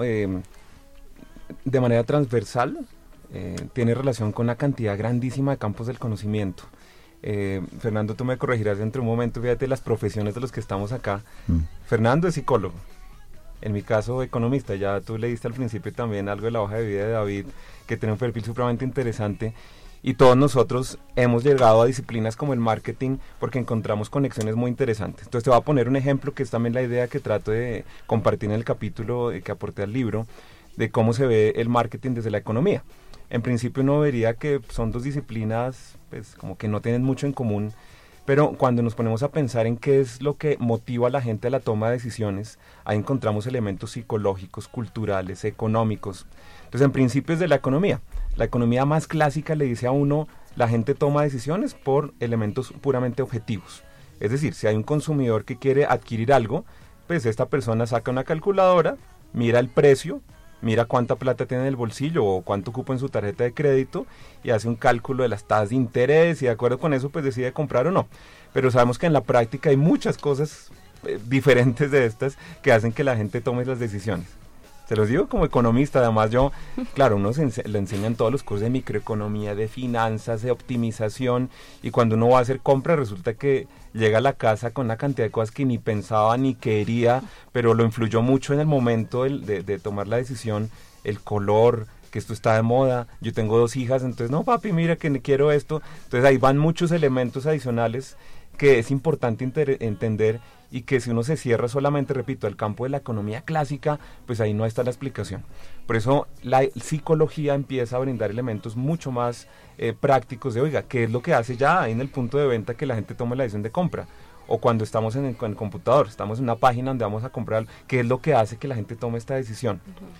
de manera transversal, tiene relación con una cantidad grandísima de campos del conocimiento. Fernando, tú me corregirás dentro de un momento, fíjate las profesiones de los que estamos acá. Fernando es psicólogo, en mi caso economista, ya tú leíste al principio también algo de la hoja de vida de David, que tiene un perfil supremamente interesante, y todos nosotros hemos llegado a disciplinas como el marketing porque encontramos conexiones muy interesantes. Entonces te voy a poner un ejemplo que es también la idea que trato de compartir en el capítulo que aporté al libro, de cómo se ve el marketing desde la economía. En principio uno vería que son dos disciplinas pues como que no tienen mucho en común, pero cuando nos ponemos a pensar en qué es lo que motiva a la gente a la toma de decisiones, ahí encontramos elementos psicológicos, culturales, económicos. Entonces en principio es de la economía más clásica le dice a uno, la gente toma decisiones por elementos puramente objetivos. Es decir, si hay un consumidor que quiere adquirir algo, pues esta persona saca una calculadora, mira el precio, mira cuánta plata tiene en el bolsillo o cuánto cupo en su tarjeta de crédito y hace un cálculo de las tasas de interés y de acuerdo con eso pues decide comprar o no. Pero sabemos que en la práctica hay muchas cosas diferentes de estas que hacen que la gente tome las decisiones. Se los digo como economista, además yo, claro, uno le enseñan todos los cursos de microeconomía, de finanzas, de optimización, y cuando uno va a hacer compras resulta que llega a la casa con una cantidad de cosas que ni pensaba ni quería, pero lo influyó mucho en el momento de tomar la decisión, el color, que esto está de moda, yo tengo 2 hijas, entonces no papi, mira que quiero esto, entonces ahí van muchos elementos adicionales que es importante entender, y que si uno se cierra solamente, repito, al campo de la economía clásica, pues ahí no está la explicación. Por eso la psicología empieza a brindar elementos mucho más prácticos de, oiga, ¿qué es lo que hace ya ahí en el punto de venta que la gente tome la decisión de compra? O cuando estamos en el computador, estamos en una página donde vamos a comprar, ¿qué es lo que hace que la gente tome esta decisión?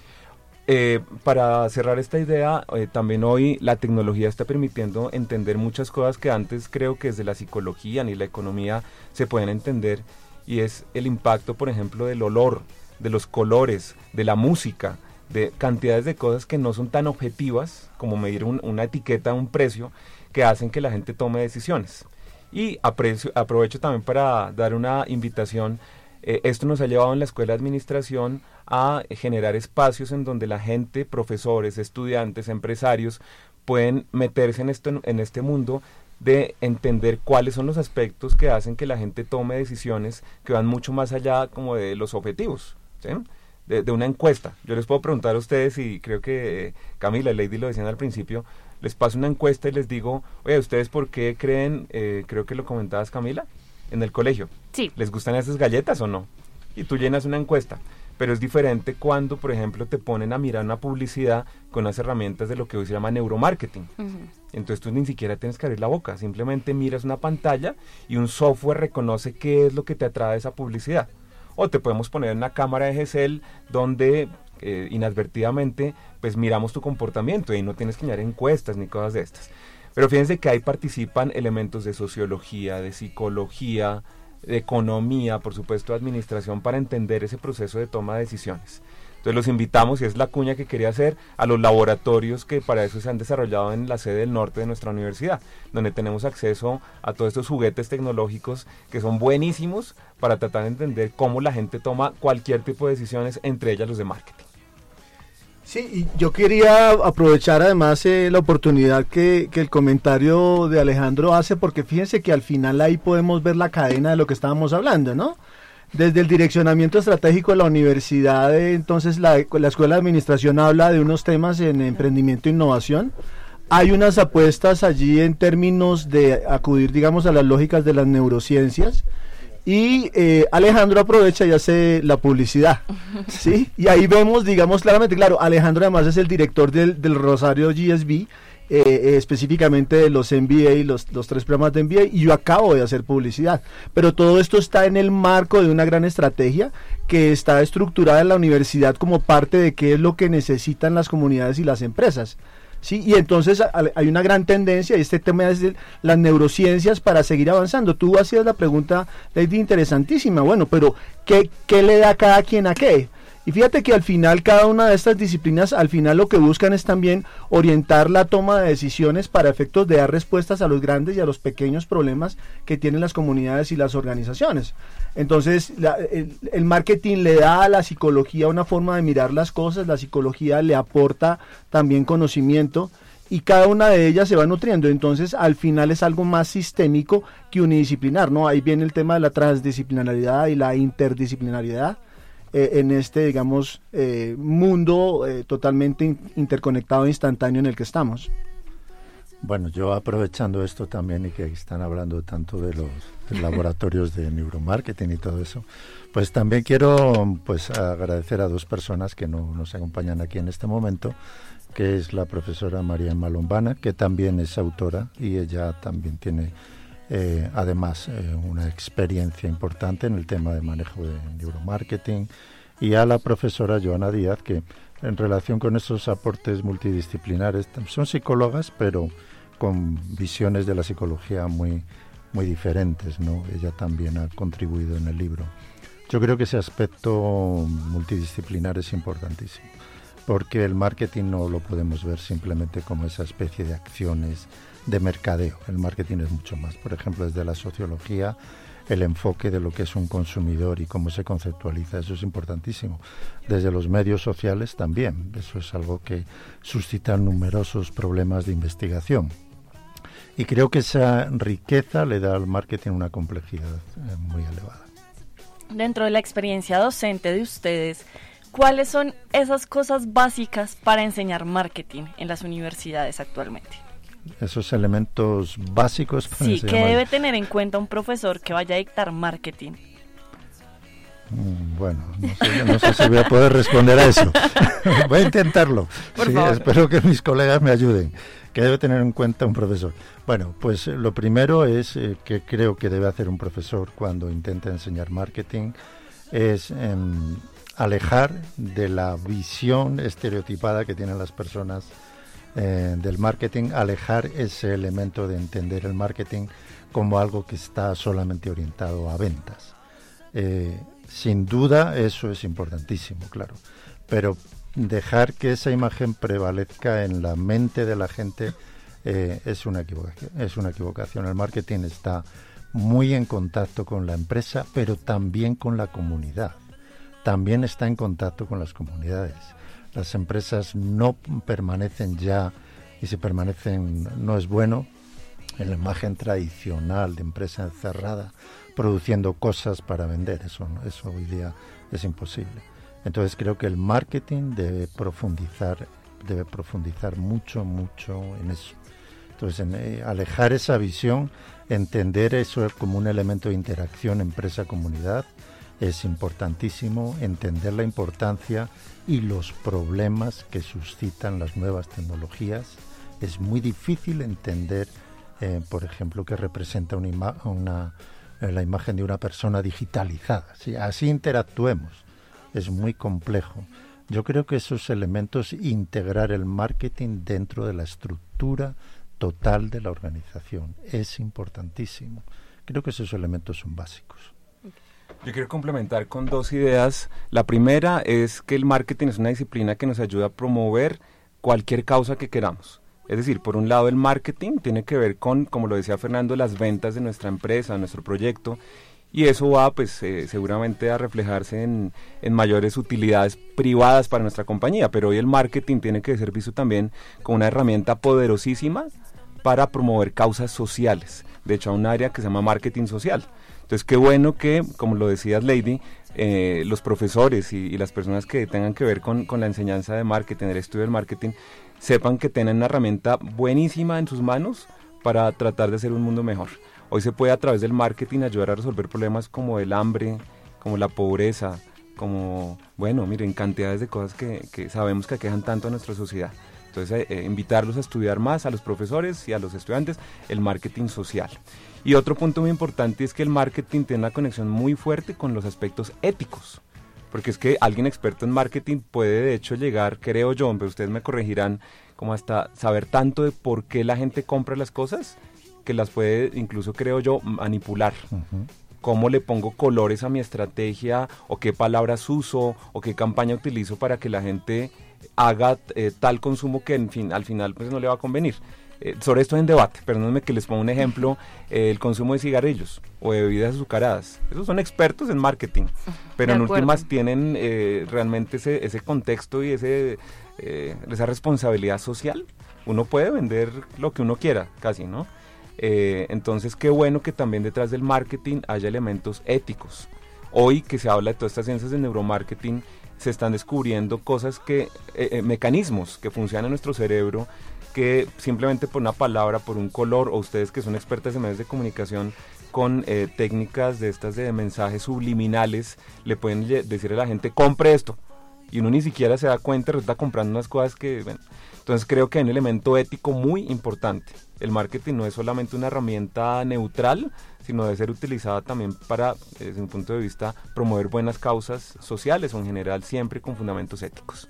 Para cerrar esta idea, también hoy la tecnología está permitiendo entender muchas cosas que antes creo que desde la psicología ni la economía se pueden entender, y es el impacto, por ejemplo, del olor, de los colores, de la música, de cantidades de cosas que no son tan objetivas como medir una etiqueta, un precio, que hacen que la gente tome decisiones. Y aprovecho también para dar una invitación. Esto nos ha llevado en la Escuela de Administración a generar espacios en donde la gente, profesores, estudiantes, empresarios, pueden meterse en este mundo de entender cuáles son los aspectos que hacen que la gente tome decisiones que van mucho más allá como de los objetivos, ¿sí? De una encuesta. Yo les puedo preguntar a ustedes, y creo que Camila y Lady lo decían al principio, les paso una encuesta y les digo, oye, ¿ustedes por qué creen, creo que lo comentabas Camila, en el colegio? Sí. ¿Les gustan esas galletas o no? Y tú llenas una encuesta. Pero es diferente cuando, por ejemplo, te ponen a mirar una publicidad con las herramientas de lo que hoy se llama neuromarketing. Entonces tú ni siquiera tienes que abrir la boca, simplemente miras una pantalla y un software reconoce qué es lo que te atrae a esa publicidad. O te podemos poner una cámara de GESEL donde inadvertidamente pues miramos tu comportamiento, y no tienes que llenar encuestas ni cosas de estas. Pero fíjense que ahí participan elementos de sociología, de psicología, de economía, por supuesto de administración, para entender ese proceso de toma de decisiones. Entonces los invitamos, y es la cuña que quería hacer, a los laboratorios que para eso se han desarrollado en la sede del norte de nuestra universidad, donde tenemos acceso a todos estos juguetes tecnológicos que son buenísimos para tratar de entender cómo la gente toma cualquier tipo de decisiones, entre ellas los de marketing. Sí, y yo quería aprovechar además la oportunidad que el comentario de Alejandro hace, porque fíjense que al final ahí podemos ver la cadena de lo que estábamos hablando, ¿no? Desde el direccionamiento estratégico de la universidad, entonces la Escuela de Administración habla de unos temas en emprendimiento e innovación. Hay unas apuestas allí en términos de acudir, digamos, a las lógicas de las neurociencias. Y Alejandro aprovecha y hace la publicidad, ¿sí? Y ahí vemos, digamos, claramente, claro, Alejandro además es el director del Rosario GSB, específicamente de los MBA, los 3 programas de MBA, y yo acabo de hacer publicidad. Pero todo esto está en el marco de una gran estrategia que está estructurada en la universidad como parte de qué es lo que necesitan las comunidades y las empresas. Sí, y entonces hay una gran tendencia, y este tema es de las neurociencias para seguir avanzando. Tú hacías la pregunta, Lady, interesantísima, bueno, pero ¿qué le da cada quien a qué? Y fíjate que al final cada una de estas disciplinas, al final lo que buscan es también orientar la toma de decisiones para efectos de dar respuestas a los grandes y a los pequeños problemas que tienen las comunidades y las organizaciones. Entonces el marketing le da a la psicología una forma de mirar las cosas, la psicología le aporta también conocimiento, y cada una de ellas se va nutriendo. Entonces al final es algo más sistémico que unidisciplinar, ¿no? Ahí viene el tema de la transdisciplinaridad y la interdisciplinariedad en este, digamos, mundo totalmente interconectado e instantáneo en el que estamos. Bueno, yo aprovechando esto también, y que están hablando tanto de los laboratorios de neuromarketing y todo eso, pues también quiero pues agradecer a 2 personas que nos acompañan aquí en este momento, que es la profesora María Malombana, que también es autora, y ella también tiene además una experiencia importante en el tema de manejo de neuromarketing, y a la profesora Joana Díaz, que en relación con estos aportes multidisciplinares son psicólogas, pero con visiones de la psicología muy, muy diferentes, ¿no? Ella también ha contribuido en el libro. Yo creo que ese aspecto multidisciplinar es importantísimo, porque el marketing no lo podemos ver simplemente como esa especie de acciones de mercadeo. El marketing es mucho más. Por ejemplo, desde la sociología el enfoque de lo que es un consumidor y cómo se conceptualiza. Eso es importantísimo. Desde los medios sociales también. Eso es algo que suscita numerosos problemas de investigación. Y creo que esa riqueza le da al marketing una complejidad muy elevada. Dentro de la experiencia docente de ustedes, ¿cuáles son esas cosas básicas para enseñar marketing en las universidades actualmente? Esos elementos básicos para Sí, enseñar ¿qué debe tener en cuenta un profesor que vaya a dictar marketing? Bueno, no sé si voy a poder responder a eso. Voy a intentarlo. Por Sí, favor. espero que mis colegas me ayuden. ¿Qué debe tener en cuenta un profesor? Bueno, pues lo primero es que creo que debe hacer un profesor cuando intenta enseñar marketing es alejar de la visión estereotipada que tienen las personas del marketing, alejar ese elemento de entender el marketing como algo que está solamente orientado a ventas. Sin duda eso es importantísimo, claro, pero dejar que esa imagen prevalezca en la mente de la gente es una equivocación. El marketing está muy en contacto con la empresa, pero también con la comunidad. También está en contacto con las comunidades. Las empresas no permanecen ya, y si permanecen no es bueno, en la imagen tradicional de empresa encerrada, produciendo cosas para vender. Eso hoy día es imposible. Entonces creo que el marketing debe profundizar mucho en eso. Entonces alejar esa visión, entender eso como un elemento de interacción empresa-comunidad es importantísimo, entender la importancia y los problemas que suscitan las nuevas tecnologías. Es muy difícil entender, por ejemplo, que representa la imagen de una persona digitalizada. ¿Sí? Así interactuemos. Es muy complejo. Yo creo que esos elementos, integrar el marketing dentro de la estructura total de la organización, es importantísimo. Creo que esos elementos son básicos. Yo quiero complementar con dos ideas. La primera es que el marketing es una disciplina que nos ayuda a promover cualquier causa que queramos. Es decir, por un lado el marketing tiene que ver con, como lo decía Fernando, las ventas de nuestra empresa, nuestro proyecto, y eso va pues seguramente a reflejarse en mayores utilidades privadas para nuestra compañía, pero hoy el marketing tiene que ser visto también como una herramienta poderosísima para promover causas sociales. De hecho, hay un área que se llama marketing social. Entonces, qué bueno que, como lo decías, Lady, los profesores y las personas que tengan que ver con la enseñanza de marketing, el estudio del marketing, sepan que tienen una herramienta buenísima en sus manos para tratar de hacer un mundo mejor. Hoy se puede a través del marketing ayudar a resolver problemas como el hambre, como la pobreza, como, bueno, miren, cantidades de cosas que sabemos que aquejan tanto a nuestra sociedad. Entonces, invitarlos a estudiar más, a los profesores y a los estudiantes, el marketing social. Y otro punto muy importante es que el marketing tiene una conexión muy fuerte con los aspectos éticos. Porque es que alguien experto en marketing puede de hecho llegar, creo yo, pero ustedes me corregirán, como hasta saber tanto de por qué la gente compra las cosas, que las puede incluso, creo yo, manipular. Uh-huh. Cómo le pongo colores a mi estrategia, o qué palabras uso, o qué campaña utilizo para que la gente haga tal consumo que al final pues no le va a convenir. Sobre esto hay un debate, perdónenme que les ponga un ejemplo, el consumo de cigarrillos o de bebidas azucaradas. Esos son expertos en marketing, pero en últimas tienen realmente ese contexto y esa responsabilidad social. Uno puede vender lo que uno quiera, casi, ¿no? Entonces, qué bueno que también detrás del marketing haya elementos éticos. Hoy que se habla de todas estas ciencias del neuromarketing, se están descubriendo cosas mecanismos que funcionan en nuestro cerebro, que simplemente por una palabra, por un color, o ustedes que son expertas en medios de comunicación, con técnicas de estas de mensajes subliminales, le pueden decir a la gente, compre esto, y uno ni siquiera se da cuenta, está comprando unas cosas que... Bueno, entonces creo que hay un elemento ético muy importante. El marketing no es solamente una herramienta neutral, sino debe ser utilizada también para, desde un punto de vista, promover buenas causas sociales o en general siempre con fundamentos éticos.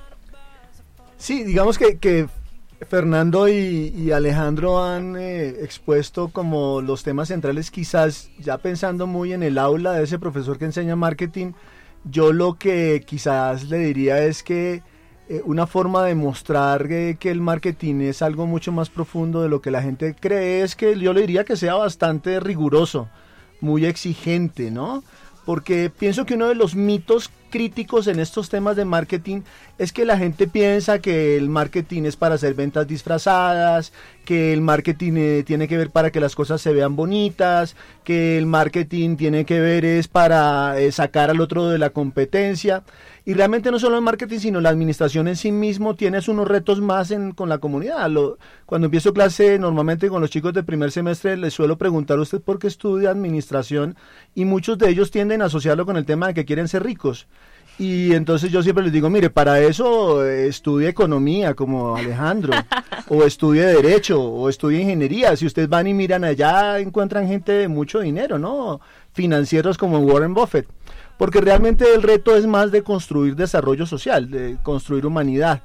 Sí, digamos que Fernando y Alejandro han expuesto como los temas centrales, quizás ya pensando muy en el aula de ese profesor que enseña marketing. Yo lo que quizás le diría es que una forma de mostrar que el marketing es algo mucho más profundo de lo que la gente cree es que yo le diría que sea bastante riguroso. muy exigente, ¿no? Porque pienso que uno de los mitos críticos en estos temas de marketing es que la gente piensa que el marketing es para hacer ventas disfrazadas, que el marketing tiene que ver para que las cosas se vean bonitas, que el marketing tiene que ver es para sacar al otro de la competencia. Y realmente no solo el marketing, sino la administración en sí mismo tiene unos retos más con la comunidad. Cuando empiezo clase, normalmente con los chicos de primer semestre, les suelo preguntar a usted por qué estudia administración, y muchos de ellos tienden a asociarlo con el tema de que quieren ser ricos. Y entonces yo siempre les digo, mire, para eso estudie economía como Alejandro, o estudie derecho, o estudie ingeniería. Si ustedes van y miran allá, encuentran gente de mucho dinero, ¿no? Financieros como Warren Buffett. Porque realmente el reto es más de construir desarrollo social, de construir humanidad.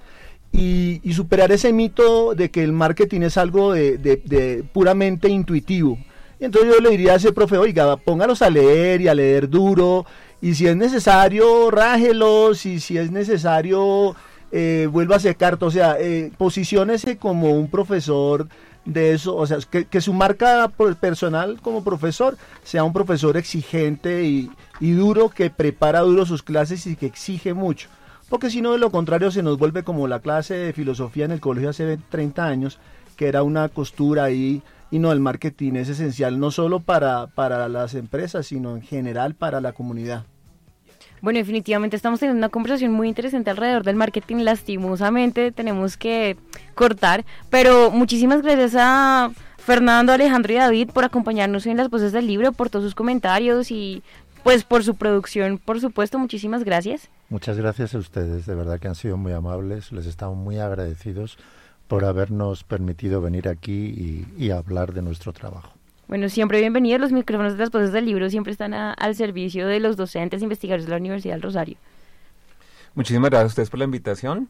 Y superar ese mito de que el marketing es algo de puramente intuitivo. Y entonces yo le diría a ese profe, oiga, póngalos a leer y a leer duro, y si es necesario, rájelos, y si es necesario, vuelva a secar, o sea, posiciónese como un profesor de eso, o sea, que su marca personal como profesor sea un profesor exigente y duro, que prepara duro sus clases y que exige mucho. Porque si no, de lo contrario, se nos vuelve como la clase de filosofía en el colegio hace 30 años, que era una costura ahí. Y no, el marketing es esencial no solo para las empresas, sino en general para la comunidad. Bueno, definitivamente estamos teniendo una conversación muy interesante alrededor del marketing. Lastimosamente tenemos que cortar, pero muchísimas gracias a Fernando, Alejandro y David por acompañarnos en Las Voces del Libro, por todos sus comentarios y pues por su producción, por supuesto. Muchísimas gracias. Muchas gracias a ustedes, de verdad que han sido muy amables, les estamos muy agradecidos por habernos permitido venir aquí y hablar de nuestro trabajo. Bueno, siempre bienvenidos. Los micrófonos de Las Voces del Libro siempre están al servicio de los docentes e investigadores de la Universidad del Rosario. Muchísimas gracias a ustedes por la invitación.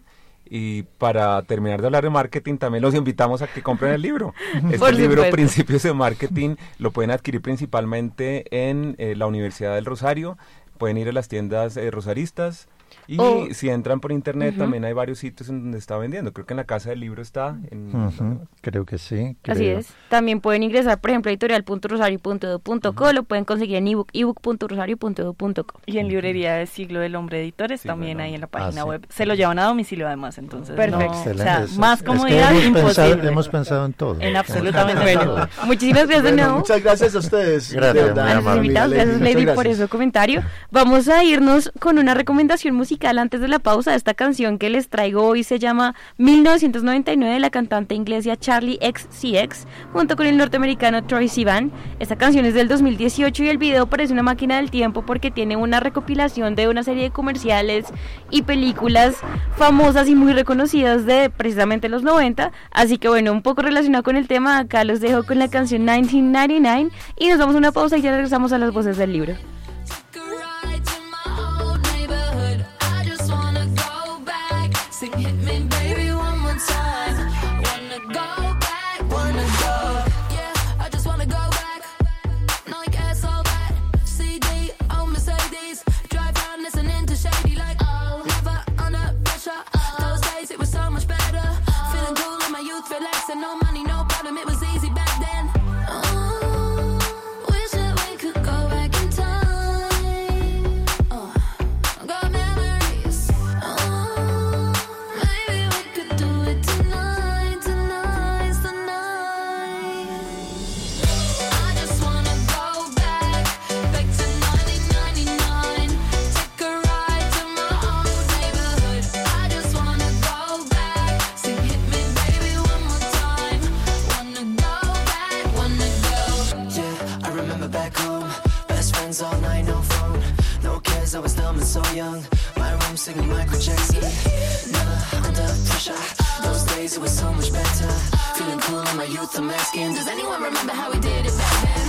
Y para terminar de hablar de marketing, también los invitamos a que compren el libro. Este libro, Principios de Marketing, lo pueden adquirir principalmente en la Universidad del Rosario. Pueden ir a las tiendas rosaristas. Y si entran por internet, también hay varios sitios en donde está vendiendo. Creo que en la Casa del Libro está. Creo que sí. Así es. También pueden ingresar, por ejemplo, a editorial.rosario.edu.co, lo pueden conseguir en ebook.rosario.edu.co. Y en librería de Siglo del Hombre Editores, también ahí en la página web. Se lo llevan a domicilio además, entonces. Perfecto. O sea, más comodidad imposible. Hemos pensado en todo. En absolutamente todo. Muchísimas gracias de nuevo. Muchas gracias a ustedes. Gracias, gracias Lady por ese comentario. Vamos a irnos con una recomendación musical antes de la pausa. Esta canción que les traigo hoy se llama 1999 de la cantante inglesa Charli XCX junto con el norteamericano Troye Sivan. Esta canción es del 2018 y el video parece una máquina del tiempo porque tiene una recopilación de una serie de comerciales y películas famosas y muy reconocidas de precisamente los 90, así que bueno, un poco relacionado con el tema, acá los dejo con la canción 1999 y nos damos una pausa y ya regresamos a Las Voces del Libro. No money, no problem, it was easy back then. Oh, wish that we could go back in time. Got memories. Oh, maybe we could do it tonight, tonight's the night. I just wanna go back to 1999. Take a ride to my old neighborhood. I just wanna go back, sing hit me baby one more time. Wanna go back, wanna go. Yeah, I remember back home, best friends all night, no phone, no cares, I was dumb and so young. My room singing Michael Jackson, never under pressure. Those days it was so much better, feeling cool in my youth, I'm asking, does anyone remember how we did it back then?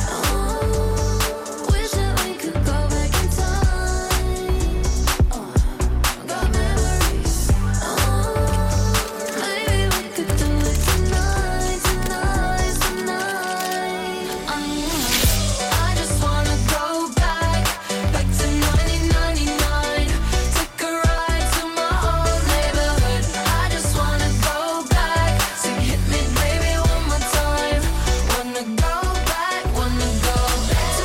Oh, wish that we could go back in time. Got memories. Oh, maybe we could do it tonight, tonight's the night. I just wanna go back to 1999. Take a ride to my old neighborhood. I just wanna go back, sing hit me baby one more time. Wanna go back, wanna go back to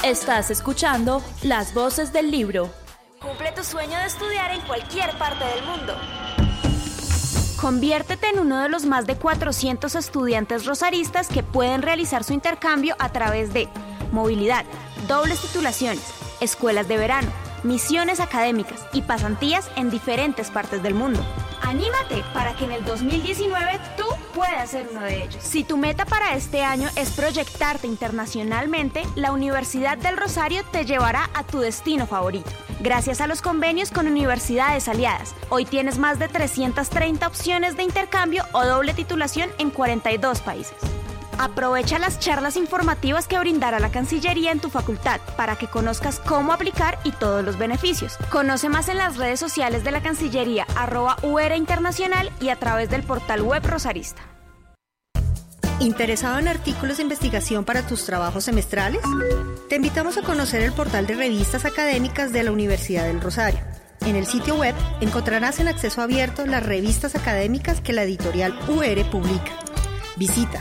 Estás escuchando Las Voces del Libro. Cumple tu sueño de estudiar en cualquier parte del mundo. Conviértete en uno de los más de 400 estudiantes rosaristas que pueden realizar su intercambio a través de movilidad, dobles titulaciones, escuelas de verano, misiones académicas y pasantías en diferentes partes del mundo. Anímate para que en el 2019 tú puedas ser uno de ellos. Si tu meta para este año es proyectarte internacionalmente, la Universidad del Rosario te llevará a tu destino favorito. Gracias a los convenios con universidades aliadas, hoy tienes más de 330 opciones de intercambio o doble titulación en 42 países. Aprovecha las charlas informativas que brindará la Cancillería en tu facultad para que conozcas cómo aplicar y todos los beneficios. Conoce más en las redes sociales de la Cancillería @UR Internacional y a través del portal web Rosarista. ¿Interesado en artículos de investigación para tus trabajos semestrales? Te invitamos a conocer el portal de revistas académicas de la Universidad del Rosario. En el sitio web encontrarás en acceso abierto las revistas académicas que la editorial UR publica. Visita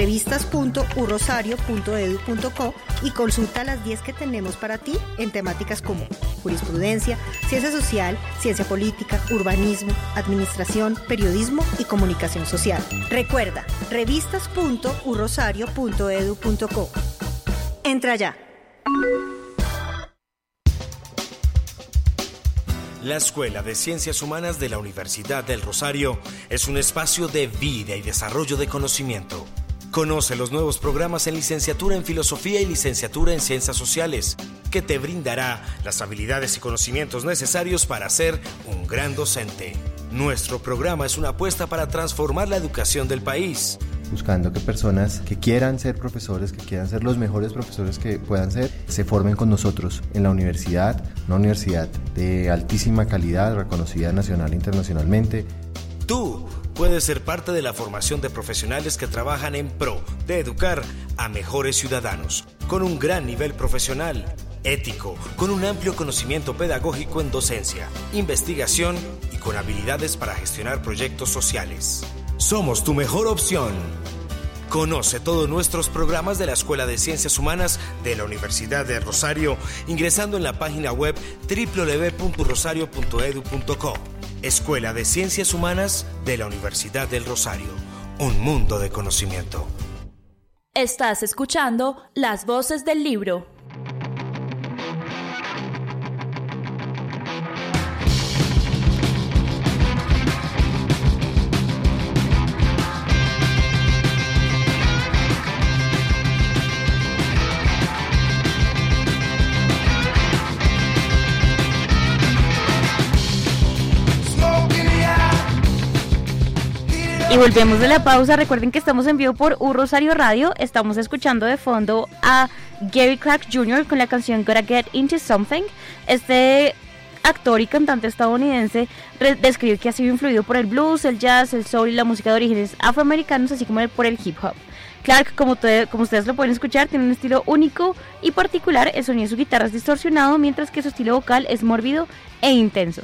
revistas.urrosario.edu.co y consulta las 10 que tenemos para ti en temáticas como jurisprudencia, ciencia social, ciencia política, urbanismo, administración, periodismo y comunicación social. Recuerda, revistas.urrosario.edu.co. Entra ya. La Escuela de Ciencias Humanas de la Universidad del Rosario es un espacio de vida y desarrollo de conocimiento. Conoce los nuevos programas en licenciatura en Filosofía y licenciatura en Ciencias Sociales, que te brindará las habilidades y conocimientos necesarios para ser un gran docente. Nuestro programa es una apuesta para transformar la educación del país, buscando que personas que quieran ser profesores, que quieran ser los mejores profesores que puedan ser, se formen con nosotros en la universidad, una universidad de altísima calidad, reconocida nacional e internacionalmente. Tú puedes ser parte de la formación de profesionales que trabajan en pro de educar a mejores ciudadanos, con un gran nivel profesional, ético, con un amplio conocimiento pedagógico en docencia, investigación y con habilidades para gestionar proyectos sociales. Somos tu mejor opción. Conoce todos nuestros programas de la Escuela de Ciencias Humanas de la Universidad de Rosario ingresando en la página web www.rosario.edu.co. Escuela de Ciencias Humanas de la Universidad del Rosario. Un mundo de conocimiento. Estás escuchando Las Voces del Libro. Y volvemos de la pausa. Recuerden que estamos en vivo por U Rosario Radio. Estamos escuchando de fondo a Gary Clark Jr. con la canción Gotta Get Into Something. Este actor y cantante estadounidense describe que ha sido influido por el blues, el jazz, el soul y la música de orígenes afroamericanos, así como por el hip hop. Clark, como ustedes lo pueden escuchar, tiene un estilo único y particular. El sonido de su guitarra es distorsionado, mientras que su estilo vocal es mórbido e intenso.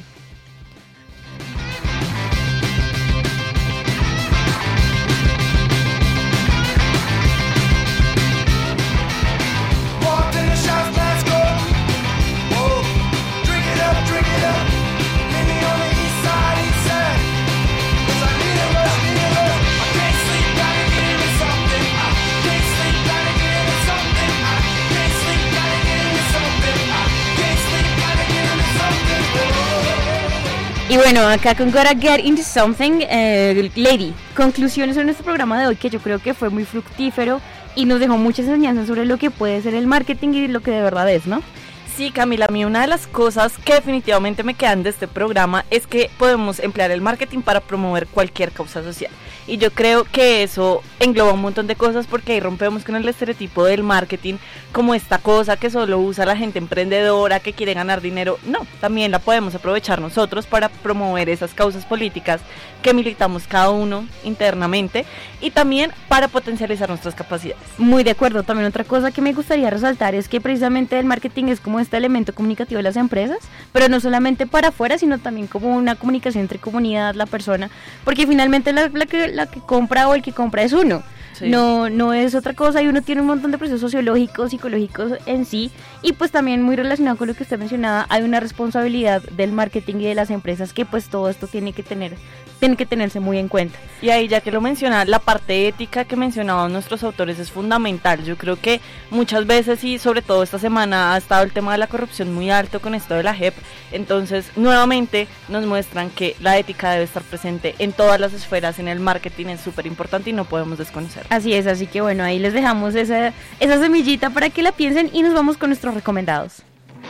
Y bueno, acá con Gotta Get Into Something, Lady, conclusiones sobre nuestro programa de hoy, que yo creo que fue muy fructífero y nos dejó muchas enseñanzas sobre lo que puede ser el marketing y lo que de verdad es, ¿no? Sí, Camila, a mí una de las cosas que definitivamente me quedan de este programa es que podemos emplear el marketing para promover cualquier causa social. Y yo creo que eso engloba un montón de cosas, porque ahí rompemos con el estereotipo del marketing como esta cosa que solo usa la gente emprendedora que quiere ganar dinero. No, también la podemos aprovechar nosotros para promover esas causas políticas que militamos cada uno internamente y también para potencializar nuestras capacidades. Muy de acuerdo. También otra cosa que me gustaría resaltar es que precisamente el marketing es como este elemento comunicativo de las empresas, pero no solamente para afuera, sino también como una comunicación entre comunidad, la persona, porque finalmente la que compra o el que compra es uno. Sí. No es otra cosa, y uno tiene un montón de procesos sociológicos, psicológicos en sí, y pues también muy relacionado con lo que usted mencionaba, hay una responsabilidad del marketing y de las empresas que pues todo esto tiene que tenerse muy en cuenta. Y ahí, ya que lo menciona, la parte ética que mencionaban nuestros autores es fundamental. Yo creo que muchas veces, y sobre todo esta semana, ha estado el tema de la corrupción muy alto con esto de la JEP. Entonces, nuevamente nos muestran que la ética debe estar presente en todas las esferas. En el marketing es súper importante y no podemos desconocer. Así es, así que bueno, ahí les dejamos esa semillita para que la piensen, y nos vamos con nuestros recomendados.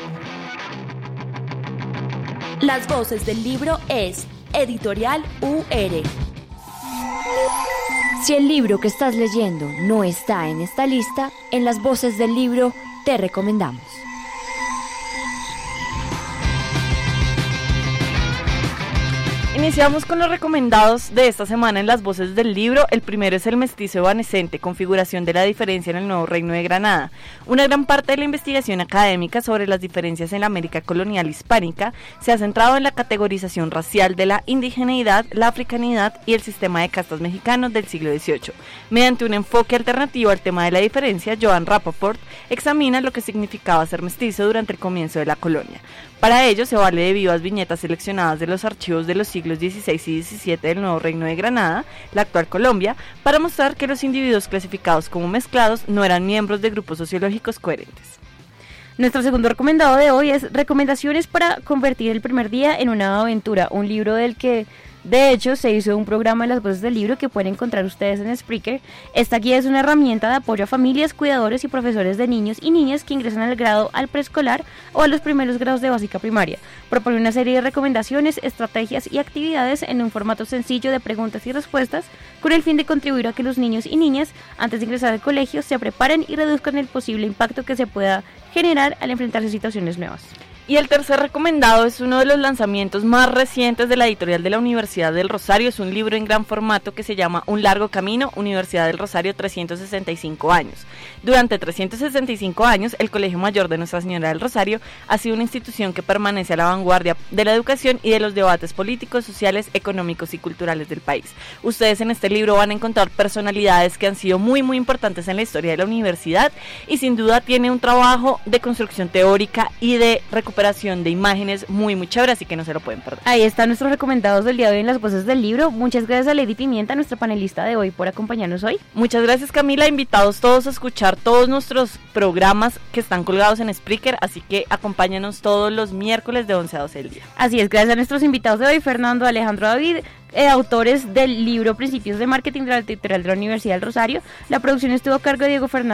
Las voces del libro es Editorial UR. Si el libro que estás leyendo no está en esta lista, en las voces del libro te recomendamos. Iniciamos con los recomendados de esta semana en las voces del libro. El primero es El mestizo evanescente, configuración de la diferencia en el Nuevo Reino de Granada. Una gran parte de la investigación académica sobre las diferencias en la América colonial hispánica se ha centrado en la categorización racial de la indigeneidad, la africanidad y el sistema de castas mexicanos del siglo XVIII. Mediante un enfoque alternativo al tema de la diferencia, Joan Rappaport examina lo que significaba ser mestizo durante el comienzo de la colonia. Para ello se vale de vivas viñetas seleccionadas de los archivos de los siglos XVI y XVII del Nuevo Reino de Granada, la actual Colombia, para mostrar que los individuos clasificados como mezclados no eran miembros de grupos sociológicos coherentes. Nuestro segundo recomendado de hoy es Recomendaciones para convertir el primer día en una aventura, un libro del que de hecho se hizo un programa en las voces del libro que pueden encontrar ustedes en Spreaker. Esta guía es una herramienta de apoyo a familias, cuidadores y profesores de niños y niñas que ingresan al preescolar o a los primeros grados de básica primaria. Propone una serie de recomendaciones, estrategias y actividades en un formato sencillo de preguntas y respuestas, con el fin de contribuir a que los niños y niñas, antes de ingresar al colegio, se preparen y reduzcan el posible impacto que se pueda generar al enfrentarse a situaciones nuevas. Y el tercer recomendado es uno de los lanzamientos más recientes de la editorial de la Universidad del Rosario. Es un libro en gran formato que se llama Un largo camino, Universidad del Rosario 365 años. Durante 365 años, el Colegio Mayor de Nuestra Señora del Rosario ha sido una institución que permanece a la vanguardia de la educación y de los debates políticos, sociales, económicos y culturales del país. Ustedes en este libro van a encontrar personalidades que han sido muy importantes en la historia de la universidad, y sin duda tiene un trabajo de construcción teórica y de recuperación de imágenes muy chévere, así que no se lo pueden perder. Ahí están nuestros recomendados del día de hoy en las voces del libro. Muchas gracias a Lady Pimienta, nuestra panelista de hoy, por acompañarnos hoy. Muchas gracias, Camila, invitados todos a escuchar todos nuestros programas que están colgados en Spreaker, así que acompáñanos todos los miércoles de 11 a 12 del día. Así es, gracias a nuestros invitados de hoy, Fernando, Alejandro, David, autores del libro Principios de Marketing de la editorial de la Universidad del Rosario. La producción estuvo a cargo de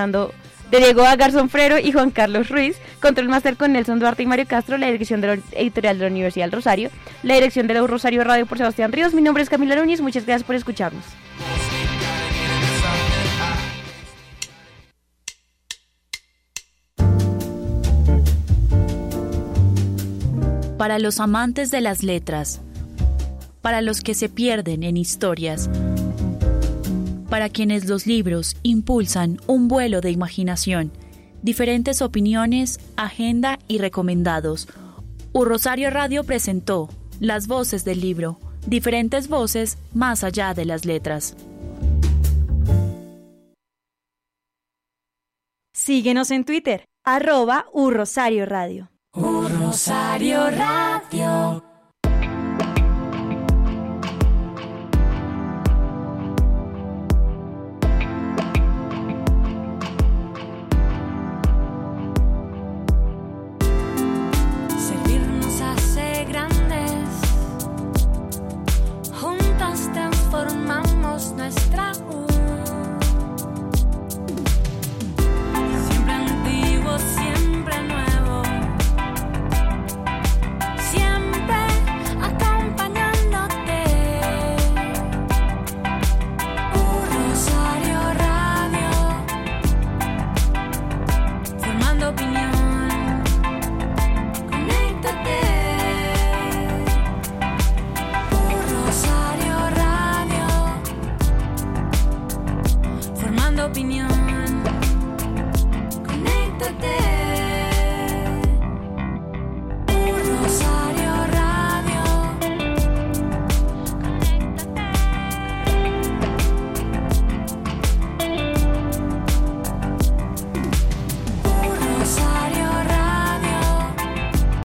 Diego Garzón Frero y Juan Carlos Ruiz, Control Master con Nelson Duarte y Mario Castro, la dirección de la editorial de la Universidad del Rosario, la dirección de la Rosario Radio por Sebastián Ríos. Mi nombre es Camila Núñez, muchas gracias por escucharnos. Para los amantes de las letras, para los que se pierden en historias, para quienes los libros impulsan un vuelo de imaginación, diferentes opiniones, agenda y recomendados. Rosario Radio presentó Las voces del libro, diferentes voces más allá de las letras. Síguenos en Twitter, @urrosarioradio. Rosario Radio.